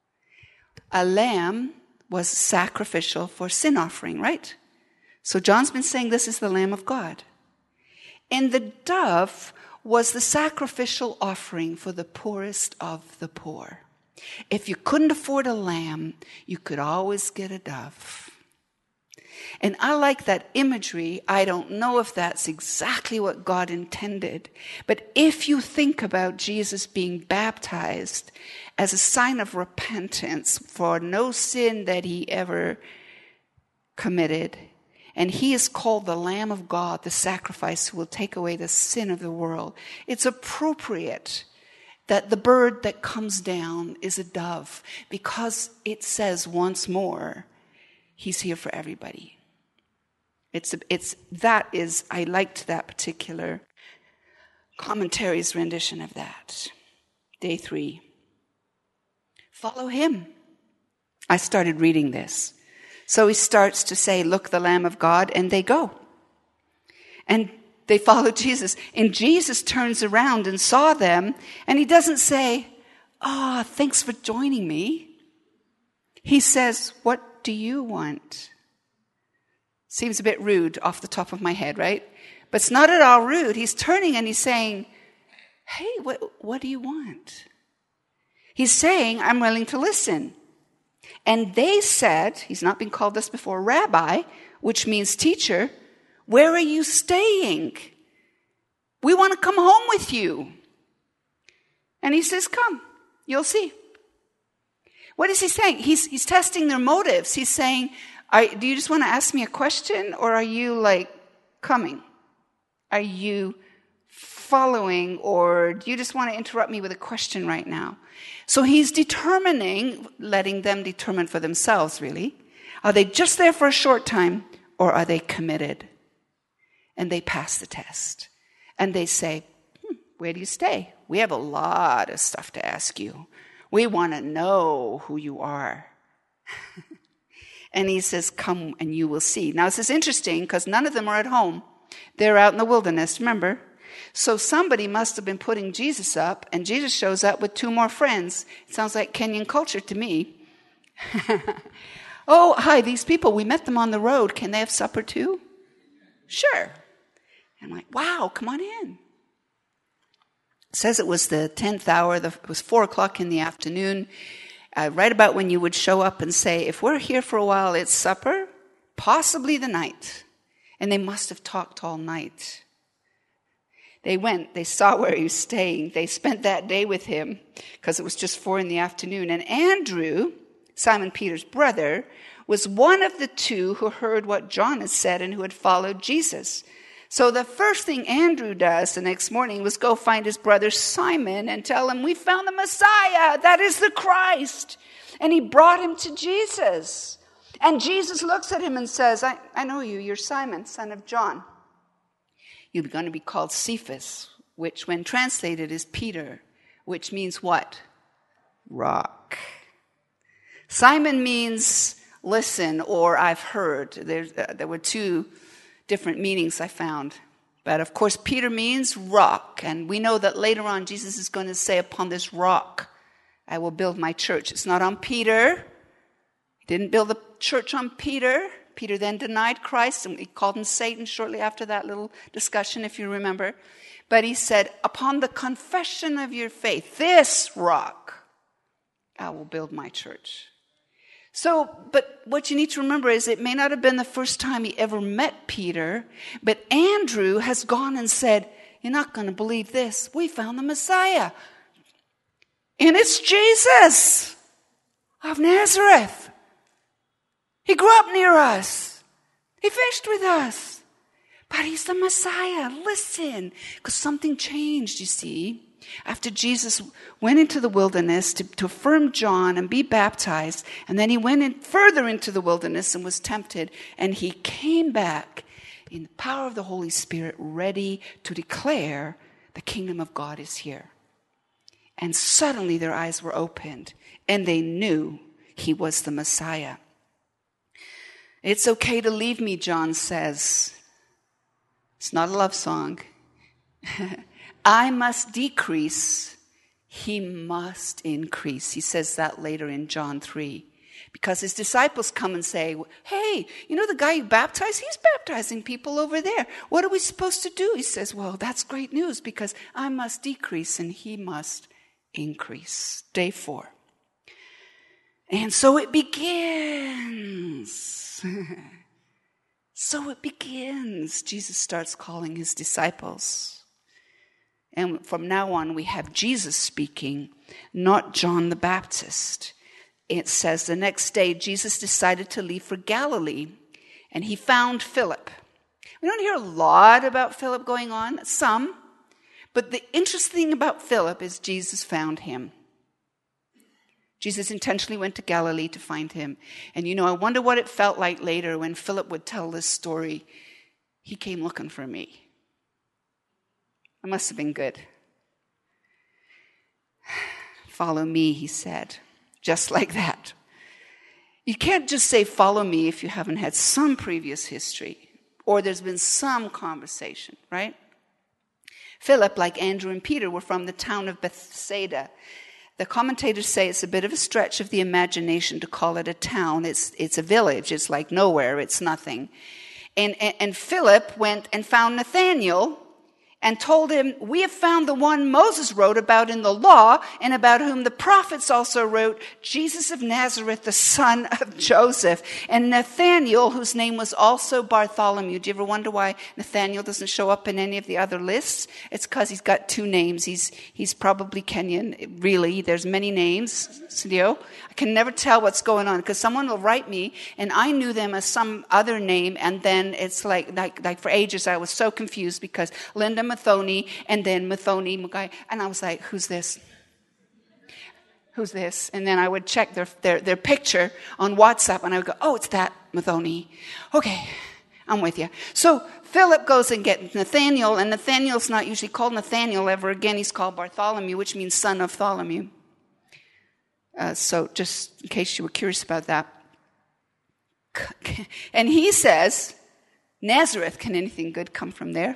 A lamb was sacrificial for sin offering, right? So John's been saying this is the Lamb of God. And the dove was the sacrificial offering for the poorest of the poor. If you couldn't afford a lamb, you could always get a dove. And I like that imagery. I don't know if that's exactly what God intended. But if you think about Jesus being baptized as a sign of repentance for no sin that he ever committed, and he is called the Lamb of God, the sacrifice who will take away the sin of the world, it's appropriate that the bird that comes down is a dove, because it says once more, he's here for everybody. It's, it's, that is, I liked that particular commentary's rendition of that. Day three. Follow him. I started reading this. So he starts to say, look, the Lamb of God, and they go. And they follow Jesus. And Jesus turns around and saw them, and he doesn't say, ah, oh, thanks for joining me. He says, what do you want? Seems a bit rude off the top of my head, right? But it's not at all rude. He's turning and he's saying, hey, what, what do you want? He's saying, I'm willing to listen. And they said, he's not been called this before, Rabbi, which means teacher, where are you staying? We want to come home with you. And he says, come, you'll see. What is he saying? He's, he's testing their motives. He's saying, are, do you just want to ask me a question, or are you like coming? Are you following, or do you just want to interrupt me with a question right now? So he's determining, letting them determine for themselves, really. Are they just there for a short time, or are they committed? And they pass the test. And they say, hmm, where do you stay? We have a lot of stuff to ask you. We want to know who you are. And he says, come and you will see. Now, this is interesting because none of them are at home. They're out in the wilderness, remember? So somebody must have been putting Jesus up, and Jesus shows up with two more friends. It sounds like Kenyan culture to me. Oh, hi, these people, we met them on the road. Can they have supper too? Sure. I'm like, wow, come on in. It says it was the tenth hour. The, it was four o'clock in the afternoon. Uh, right about when you would show up and say, if we're here for a while, it's supper, possibly the night. And they must have talked all night. They went, they saw where he was staying. They spent that day with him because it was just four in the afternoon. And Andrew, Simon Peter's brother, was one of the two who heard what John had said and who had followed Jesus. So the first thing Andrew does the next morning was go find his brother Simon and tell him, we found the Messiah, that is the Christ. And he brought him to Jesus. And Jesus looks at him and says, I, I know you, you're Simon, son of John. You're going to be called Cephas, which when translated is Peter, which means what? Rock. Simon means listen or I've heard. There, uh, there were two different meanings I found. But of course, Peter means rock. And we know that later on, Jesus is going to say, upon this rock, I will build my church. It's not on Peter. He didn't build the church on Peter. Peter then denied Christ, and he called him Satan shortly after that little discussion, if you remember. But he said, upon the confession of your faith, this rock, I will build my church. So, but what you need to remember is it may not have been the first time he ever met Peter, but Andrew has gone and said, you're not going to believe this. We found the Messiah. And it's Jesus of Nazareth. He grew up near us. He fished with us. But he's the Messiah. Listen, because something changed, you see. After Jesus went into the wilderness to, to affirm John and be baptized, and then he went in further into the wilderness and was tempted, and he came back in the power of the Holy Spirit, ready to declare the kingdom of God is here. And suddenly their eyes were opened, and they knew he was the Messiah. It's okay to leave me, John says. It's not a love song. I must decrease, he must increase. He says that later in John three. Because his disciples come and say, hey, you know the guy you baptized? He's baptizing people over there. What are we supposed to do? He says, well, that's great news because I must decrease and he must increase. Day four. And so it begins. So it begins. Jesus starts calling his disciples. And from now on, we have Jesus speaking, not John the Baptist. It says the next day, Jesus decided to leave for Galilee, and he found Philip. We don't hear a lot about Philip going on, some. But the interesting thing about Philip is Jesus found him. Jesus intentionally went to Galilee to find him. And you know, I wonder what it felt like later when Philip would tell this story. He came looking for me. It must have been good. Follow me, he said. Just like that. You can't just say follow me if you haven't had some previous history or there's been some conversation, right? Philip, like Andrew and Peter, were from the town of Bethsaida. The commentators say it's a bit of a stretch of the imagination to call it a town. It's it's a village. It's like nowhere. It's nothing. And, and, and Philip went and found Nathanael and told him, we have found the one Moses wrote about in the law and about whom the prophets also wrote, Jesus of Nazareth, the son of Joseph. And Nathanael, whose name was also Bartholomew. Do you ever wonder why Nathanael doesn't show up in any of the other lists? It's because he's got two names. He's he's probably Kenyan. Really, there's many names. Studio. I can never tell what's going on because someone will write me and I knew them as some other name, and then it's like like like for ages I was so confused because Linda Mathoni, and then Mathoni Mugai, and I was like, who's this? Who's this? And then I would check their, their their picture on WhatsApp, and I would go, oh, it's that Mathoni. Okay, I'm with you. So Philip goes and gets Nathanael, and Nathanael's not usually called Nathanael ever again. He's called Bartholomew, which means son of Tholomew. Uh, so just in case you were curious about that. And he says, Nazareth, can anything good come from there?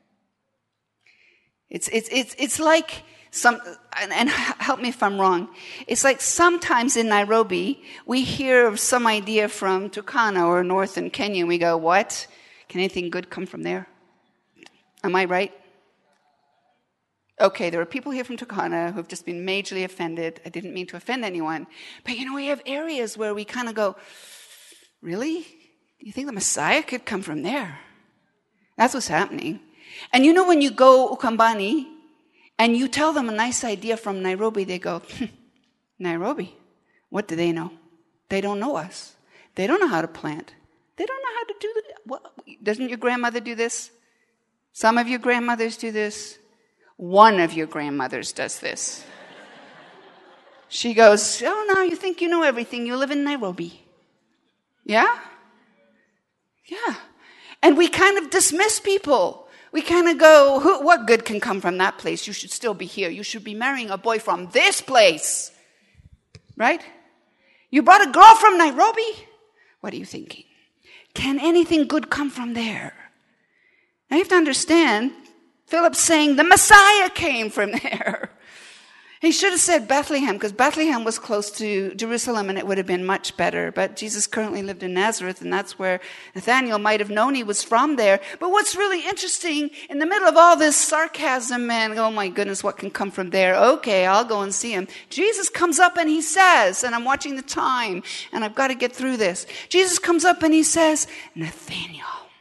It's it's it's it's like some, and, and help me if I'm wrong. It's like sometimes in Nairobi we hear of some idea from Turkana or northern Kenya, and we go, "What? Can anything good come from there?" Am I right? Okay, there are people here from Turkana who have just been majorly offended. I didn't mean to offend anyone, but you know, we have areas where we kind of go, "Really? Do you think the Messiah could come from there?" That's what's happening. And you know, when you go Ukambani and you tell them a nice idea from Nairobi, they go, hm, Nairobi? What do they know? They don't know us. They don't know how to plant. They don't know how to do that. What? Doesn't your grandmother do this? Some of your grandmothers do this. One of your grandmothers does this. She goes, oh, no, you think you know everything. You live in Nairobi. Yeah? Yeah. And we kind of dismiss people. We kind of go, Who, what good can come from that place? You should still be here. You should be marrying a boy from this place. Right? You brought a girl from Nairobi? What are you thinking? Can anything good come from there? Now you have to understand, Philip's saying the Messiah came from there. He should have said Bethlehem, because Bethlehem was close to Jerusalem and it would have been much better. But Jesus currently lived in Nazareth, and that's where Nathanael might have known he was from there. But what's really interesting, in the middle of all this sarcasm and, oh my goodness, what can come from there? Okay, I'll go and see him. Jesus comes up and he says, and I'm watching the time, and I've got to get through this. Jesus comes up and he says, Nathanael,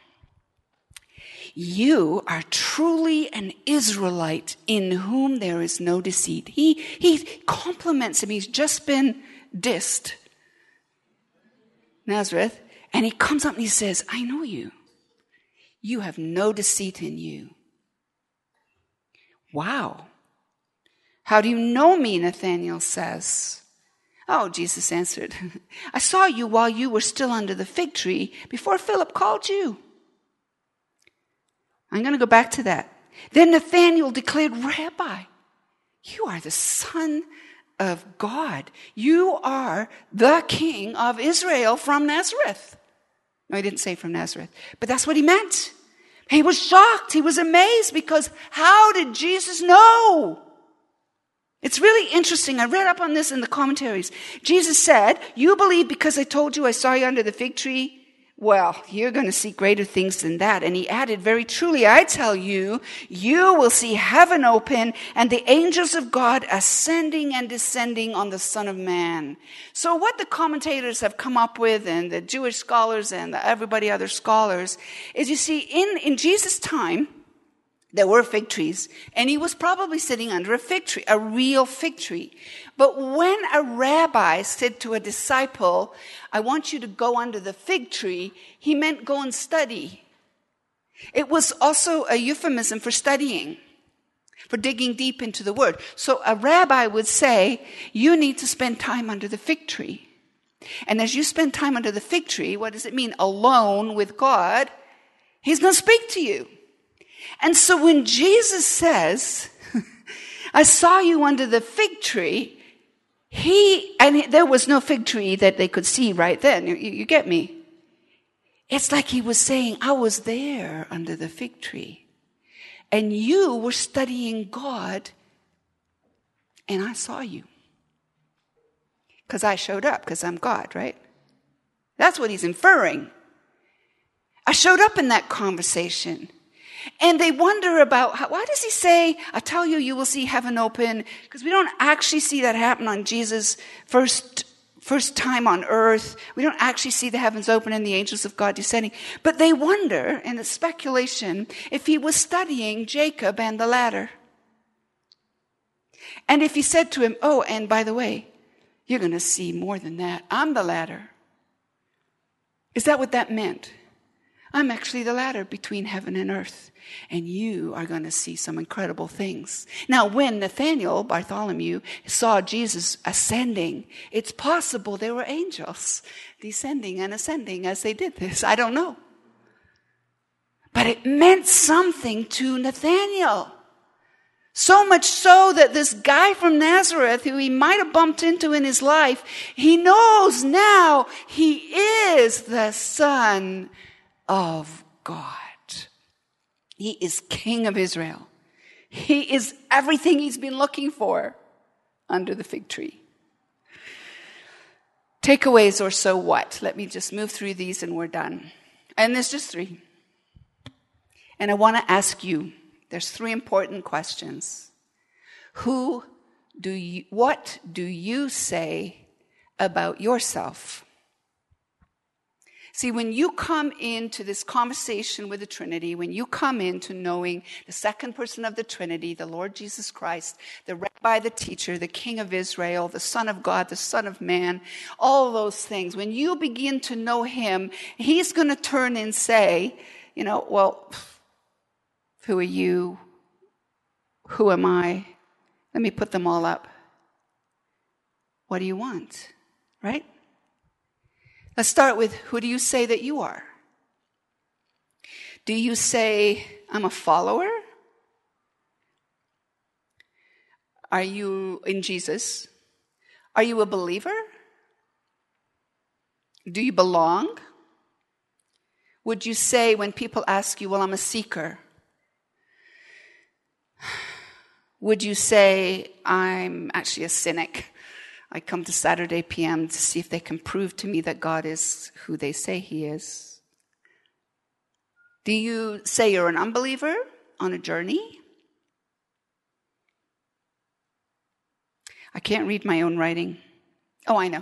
you are truly an Israelite in whom there is no deceit. He, he compliments him. He's just been dissed. Nazareth. And he comes up and he says, I know you. You have no deceit in you. Wow. How do you know me? Nathanael says. Oh, Jesus answered, I saw you while you were still under the fig tree before Philip called you. I'm going to go back to that. Then Nathanael declared, Rabbi, you are the Son of God. You are the King of Israel from Nazareth. No, he didn't say from Nazareth, but that's what he meant. He was shocked. He was amazed because how did Jesus know? It's really interesting. I read up on this in the commentaries. Jesus said, you believe because I told you I saw you under the fig tree? Well, you're going to see greater things than that. And he added, very truly, I tell you, you will see heaven open and the angels of God ascending and descending on the Son of Man. So what the commentators have come up with, and the Jewish scholars and the everybody other scholars, is you see, in, in Jesus' time, there were fig trees, and he was probably sitting under a fig tree, a real fig tree. But when a rabbi said to a disciple, I want you to go under the fig tree, he meant go and study. It was also a euphemism for studying, for digging deep into the word. So a rabbi would say, you need to spend time under the fig tree. And as you spend time under the fig tree, what does it mean? Alone with God, he's going to speak to you. And so when Jesus says, I saw you under the fig tree, he, and there was no fig tree that they could see right then. You, you get me? It's like he was saying, I was there under the fig tree. And you were studying God, and I saw you. Because I showed up, because I'm God, right? That's what he's inferring. I showed up in that conversation. And they wonder about, how, why does he say, I tell you, you will see heaven open? Because we don't actually see that happen on Jesus' first, first time on earth. We don't actually see the heavens open and the angels of God descending. But they wonder, and it's speculation, if he was studying Jacob and the ladder. And if he said to him, oh, and by the way, you're going to see more than that. I'm the ladder. Is that what that meant? I'm actually the ladder between heaven and earth. And you are going to see some incredible things. Now, when Nathanael, Bartholomew, saw Jesus ascending, it's possible there were angels descending and ascending as they did this. I don't know. But it meant something to Nathanael. So much so that this guy from Nazareth, who he might have bumped into in his life, he knows now he is the Son of God. He is King of Israel. He is everything he's been looking for under the fig tree. Takeaways or so what? Let me just move through these and we're done. And there's just three. And I want to ask you, there's three important questions. Who do you, what do you say about yourself? See, when you come into this conversation with the Trinity, when you come into knowing the second person of the Trinity, the Lord Jesus Christ, the Rabbi, the teacher, the King of Israel, the Son of God, the Son of Man, all those things, when you begin to know him, he's going to turn and say, you know, well, who are you? Who am I? Let me put them all up. What do you want? Right? Let's start with, who do you say that you are? Do you say, I'm a follower? Are you in Jesus? Are you a believer? Do you belong? Would you say when people ask you, well, I'm a seeker? Would you say, I'm actually a cynic? I come to Saturday P M to see if they can prove to me that God is who they say he is. Do you say you're an unbeliever on a journey? I can't read my own writing. Oh, I know.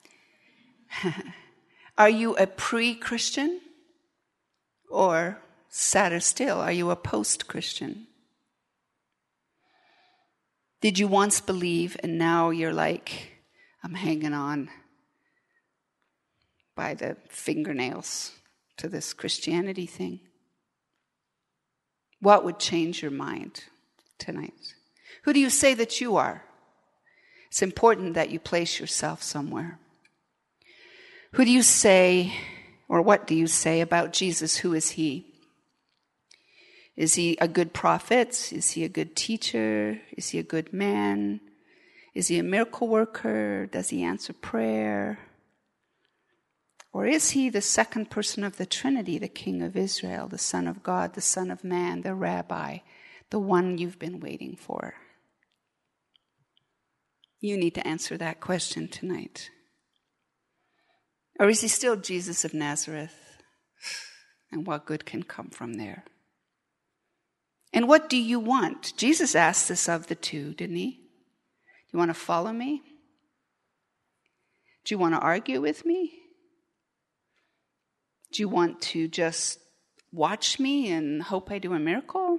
Are you a pre-Christian? Or, sadder still, are you a post-Christian? Did you once believe and now you're like, I'm hanging on by the fingernails to this Christianity thing? What would change your mind tonight? Who do you say that you are? It's important that you place yourself somewhere. Who do you say, or what do you say about Jesus? Who is he? Is he a good prophet? Is he a good teacher? Is he a good man? Is he a miracle worker? Does he answer prayer? Or is he the second person of the Trinity, the King of Israel, the Son of God, the Son of Man, the Rabbi, the one you've been waiting for? You need to answer that question tonight. Or is he still Jesus of Nazareth? And what good can come from there? And what do you want? Jesus asked this of the two, didn't he? Do you want to follow me? Do you want to argue with me? Do you want to just watch me and hope I do a miracle?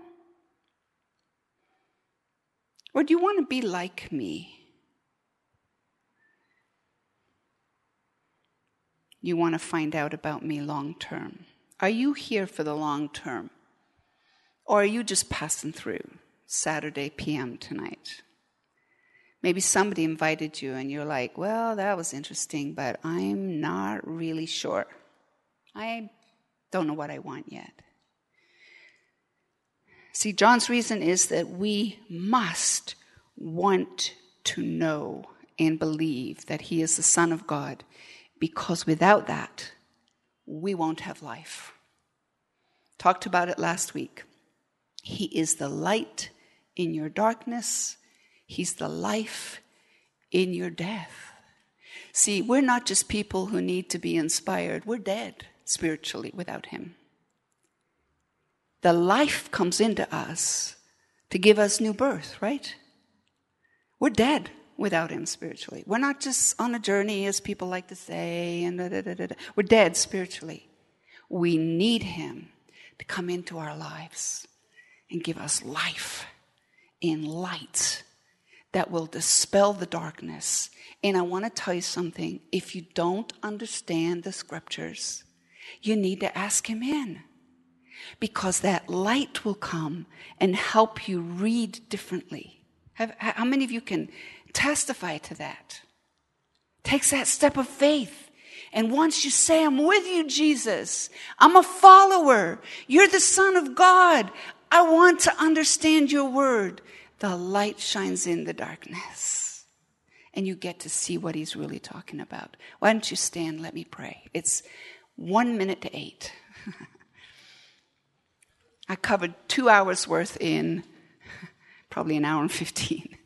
Or do you want to be like me? You want to find out about me long term? Are you here for the long term? Or are you just passing through Saturday P M tonight? Maybe somebody invited you and you're like, well, that was interesting, but I'm not really sure. I don't know what I want yet. See, John's reason is that we must want to know and believe that he is the Son of God, because without that, we won't have life. Talked about it last week. He is the light in your darkness. He's the life in your death. See, we're not just people who need to be inspired. We're dead spiritually without him. The life comes into us to give us new birth, right? We're dead without him spiritually. We're not just on a journey, as people like to say, and da, da, da, da. We're dead spiritually. We need him to come into our lives and give us life in light that will dispel the darkness. And I want to tell you something. If you don't understand the scriptures, you need to ask him in. Because that light will come and help you read differently. Have, how many of you can testify to that? Takes that step of faith. And once you say, I'm with you, Jesus. I'm a follower. You're the Son of God. I want to understand your word. the light shines in the darkness. And you get to see what he's really talking about. Why don't you stand? Let me pray. It's one minute to eight. I covered two hours worth in probably an hour and fifteen.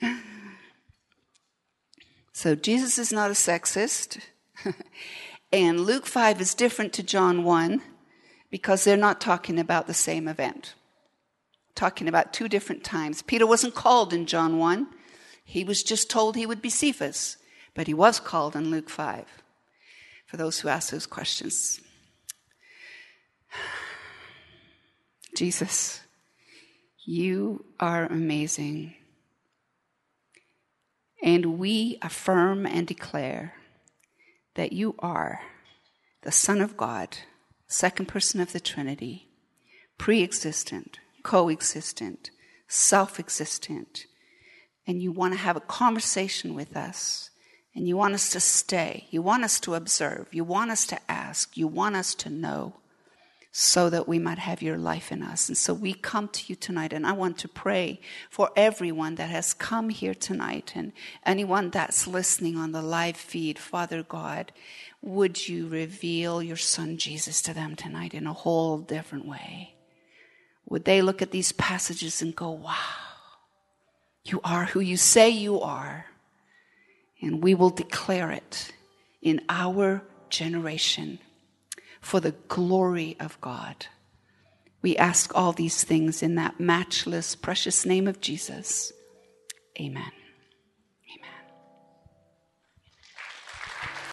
So Jesus is not a sexist. And Luke five is different to John one because they're not talking about the same event. Talking about two different times. Peter wasn't called in John one. He was just told he would be Cephas. But he was called in Luke five. For those who ask those questions. Jesus, you are amazing. And we affirm and declare that you are the Son of God, second person of the Trinity, pre-existent, coexistent, self-existent. And you want to have a conversation with us. And you want us to stay. You want us to observe. You want us to ask. You want us to know. So that we might have your life in us. And so we come to you tonight, and I want to pray for everyone that has come here tonight and anyone that's listening on the live feed. Father God, would you reveal your Son Jesus to them tonight in a whole different way? Would they look at these passages and go, wow, you are who you say you are. And we will declare it in our generation. For the glory of God. We ask all these things in that matchless, precious name of Jesus. Amen.